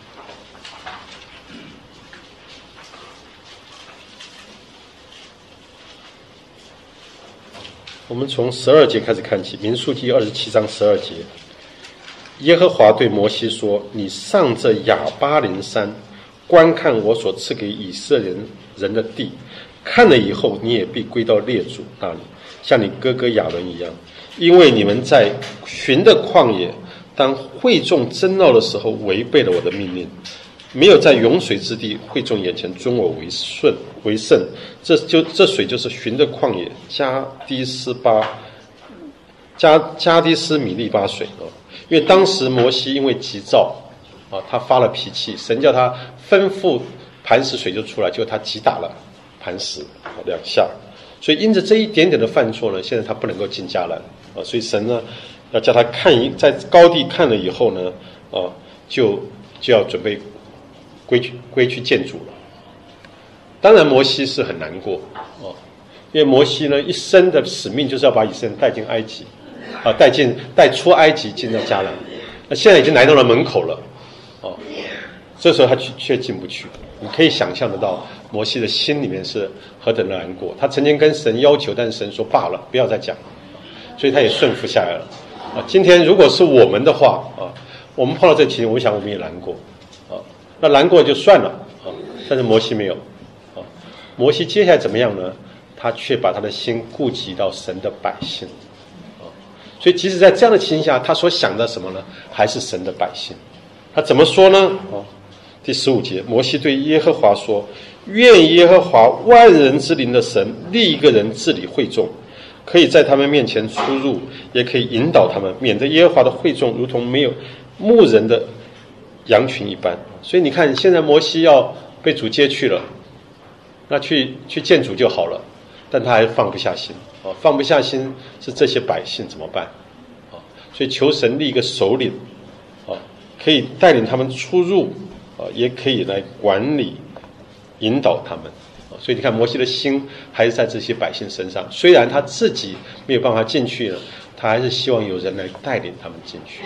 我们从十二节开始看起。民数记二十七章十二节，耶和华对摩西说：“你上这亚巴琳山，观看我所赐给以色列人的地。看了以后，你也必归到列祖那里，像你哥哥亚伦一样，因为你们在寻的旷野。”当会众争闹的时候，违背了我的命令，没有在涌水之地会众眼前尊我为顺为圣。这就这水就是寻的旷野加低斯巴加加低斯米利巴水啊。因为当时摩西因为急躁啊，他发了脾气，神叫他吩咐磐石水就出来，结果他击打了磐石两下，所以因着这一点点的犯错呢，现在他不能够进迦南啊。所以神呢，要叫他看一在高地看了以后呢，啊，就就要准备归去归去见主了。当然，摩西是很难过啊，因为摩西呢一生的使命就是要把以色列人带进埃及，啊，带进带出埃及进到迦南。那现在已经来到了门口了，啊，这时候他却进不去。你可以想象得到，摩西的心里面是何等的难过。他曾经跟神要求，但是神说罢了，不要再讲，所以他也顺服下来了。啊，今天如果是我们的话啊，我们碰到这情形，我想我们也难过啊。那难过就算了啊，但是摩西没有啊。摩西接下来怎么样呢？他却把他的心顾及到神的百姓啊。所以即使在这样的情形下，他所想的什么呢？还是神的百姓。他怎么说呢？啊，第十五节，摩西对耶和华说：“愿耶和华万人之灵的神立一个人治理会众。”可以在他们面前出入，也可以引导他们，免得耶和华的会众如同没有牧人的羊群一般。所以你看，现在摩西要被主接去了，那去去见主就好了，但他还放不下心啊，放不下心是这些百姓怎么办啊？所以求神立一个首领啊，可以带领他们出入啊，也可以来管理、引导他们。所以你看，摩西的心还是在这些百姓身上，虽然他自己没有办法进去了，他还是希望有人来带领他们进去。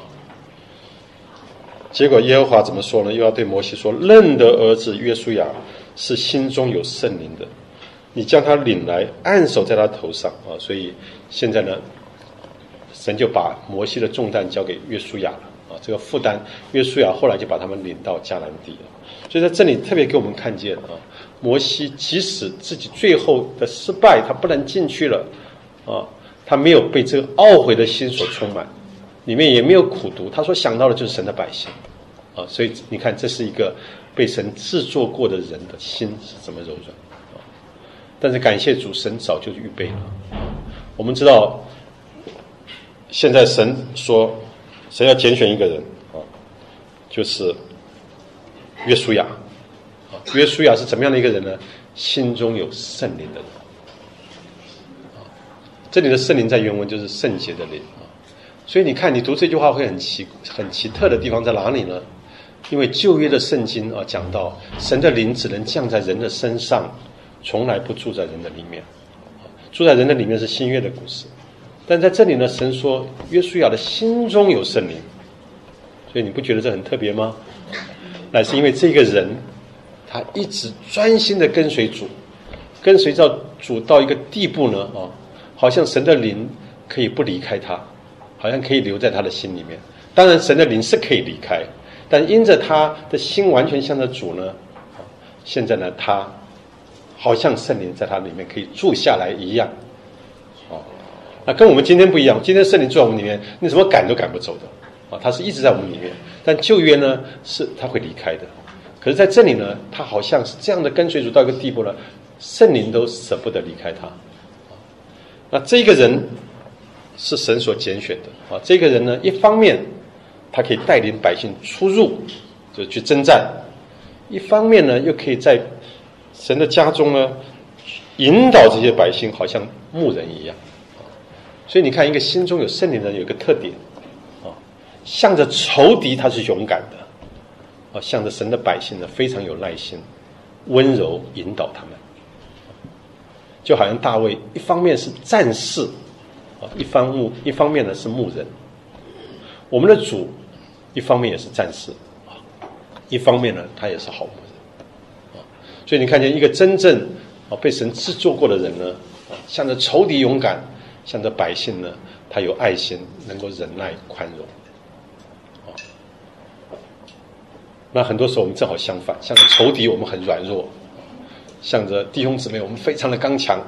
结果耶和华怎么说呢？又要对摩西说：“嫩的儿子约书亚是心中有圣灵的，你将他领来，按手在他头上啊。”所以现在呢，神就把摩西的重担交给约书亚了啊，这个负担，约书亚后来就把他们领到迦南地了。所以在这里特别给我们看见啊，摩西即使自己最后的失败，他不能进去了啊，他没有被这个懊悔的心所充满，里面也没有苦毒，他所想到的就是神的百姓啊。所以你看，这是一个被神制作过的人的心是怎么柔软啊。但是感谢主，神早就预备了。我们知道，现在神说，神要拣选一个人啊，就是约书亚。约书亚是怎么样的一个人呢？ 心中有圣灵的人。这里的圣灵在原文就是圣洁的灵。所以你看，你读这句话会很奇很奇特的地方在哪里呢？因为旧约的圣经啊讲到，神的灵只能降在人的身上，从来不住在人的里面。住在人的里面是新约的故事，但在这里呢，神说约书亚的心中有圣灵。所以你不觉得这很特别吗？乃是因为这个人他一直专心的跟随主，跟随到主到一个地步呢，啊，好像神的灵可以不离开他，好像可以留在他的心里面。当然神的灵是可以离开，但因着他的心完全向着主呢，现在呢他好像圣灵在他里面可以住下来一样。哦，那跟我们今天不一样，今天圣灵住在我们里面，你怎么赶都赶不走的。啊，他是一直在我们里面，但旧约呢是他会离开的。可是在这里呢，他好像是这样的跟随主到一个地步呢，圣灵都舍不得离开他。那这个人是神所拣选的啊，这个人呢，一方面他可以带领百姓出入，就去征战；一方面呢，又可以在神的家中呢，引导这些百姓，好像牧人一样。所以你看，一个心中有圣灵的人有一个特点。向着仇敌他是勇敢的，啊，向着神的百姓呢非常有耐心，温柔引导他们。就好像大卫一方面是战士，啊，一方牧一方面呢是牧人。我们的主一方面也是战士，啊，一方面呢他也是好牧人，啊，所以你看见一个真正啊被神制作过的人呢，啊，向着仇敌勇敢，向着百姓呢他有爱心，能够忍耐宽容。那很多时候我们正好相反，向着仇敌我们很软弱，向着弟兄姊妹我们非常的刚强。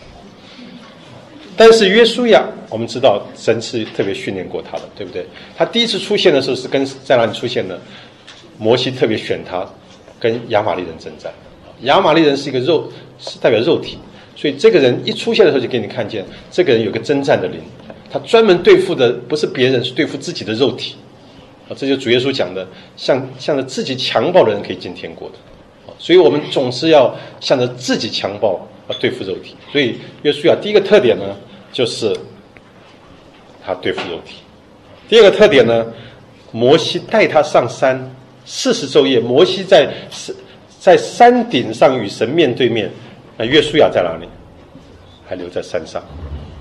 但是约书亚我们知道神是特别训练过他的，对不对？他第一次出现的时候是跟在哪里出现呢？摩西特别选他跟亚玛力人征战。亚玛力人是一个肉，是代表肉体，所以这个人一出现的时候就给你看见这个人有个征战的灵，他专门对付的不是别人，是对付自己的肉体。这就是主耶稣讲的，像向着自己强暴的人可以进天国的。所以我们总是要向着自己强暴啊对付肉体。所以约书亚第一个特点呢，就是他对付肉体。第二个特点呢，摩西带他上山四十昼夜，摩西在在山顶上与神面对面，那约书亚在哪里？还留在山上。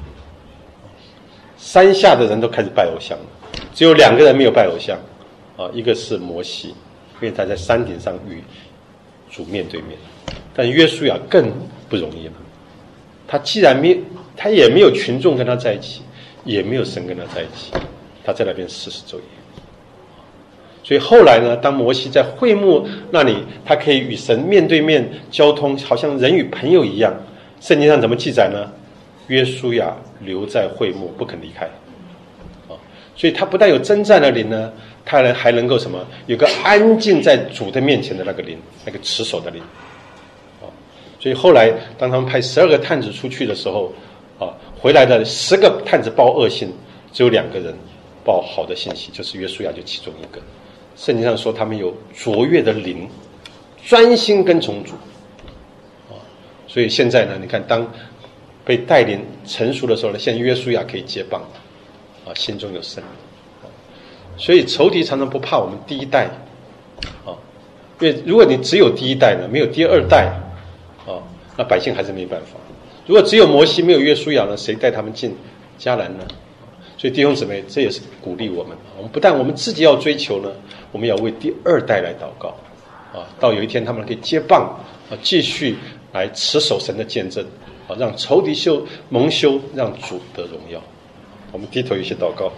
山下的人都开始拜偶像了。只有两个人没有拜偶像，啊，一个是摩西，因为他在山顶上与主面对面，但约书亚更不容易了。他既然没，他也没有群众跟他在一起，也没有神跟他在一起，他在那边四十昼夜。所以后来呢，当摩西在会幕那里，他可以与神面对面交通，好像人与朋友一样。圣经上怎么记载呢？约书亚留在会幕不肯离开。所以他不但有征战的灵呢，他还能够什么？有个安静在主的面前的那个灵，那个持守的灵。所以后来当他们派十二个探子出去的时候，啊，回来的十个探子报恶信，只有两个人报好的信息，就是约书亚就其中一个。圣经上说他们有卓越的灵，专心跟从主。啊，所以现在呢，你看当被带领成熟的时候呢，现在约书亚可以接棒。啊，心中有圣灵，所以仇敌常常不怕我们第一代，啊，因为如果你只有第一代呢，没有第二代，啊，那百姓还是没办法。如果只有摩西没有约书亚呢，谁带他们进迦南呢？所以弟兄姊妹，这也是鼓励我们。我们不但我们自己要追求呢，我们要为第二代来祷告，啊，到有一天他们可以接棒，啊，继续来持守神的见证，啊，让仇敌修蒙羞，让主得荣耀。我们低头一起祷告。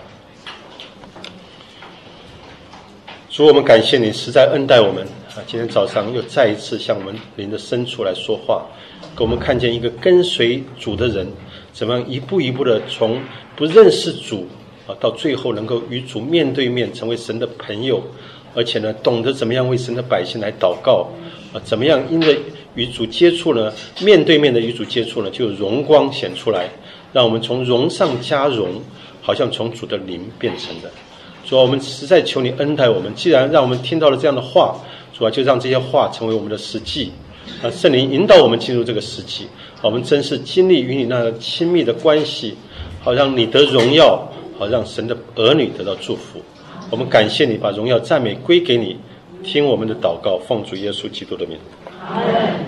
主，我们感谢你实在恩待我们啊！今天早上又再一次向我们灵的深处来说话，给我们看见一个跟随主的人怎么样一步一步的从不认识主啊，到最后能够与主面对面，成为神的朋友，而且呢，懂得怎么样为神的百姓来祷告啊，怎么样因着与主接触呢，面对面的与主接触呢，就有荣光显出来，让我们从荣上加荣，好像从主的灵变成的。主啊，我们实在求你恩待我们，既然让我们听到了这样的话，主啊，就让这些话成为我们的实际， 啊，圣灵引导我们进入这个时期，我们真是经历与你那亲密的关系，好让你得荣耀，好让神的儿女得到祝福。我们感谢你，把荣耀赞美归给你，听我们的祷告，奉主耶稣基督的名。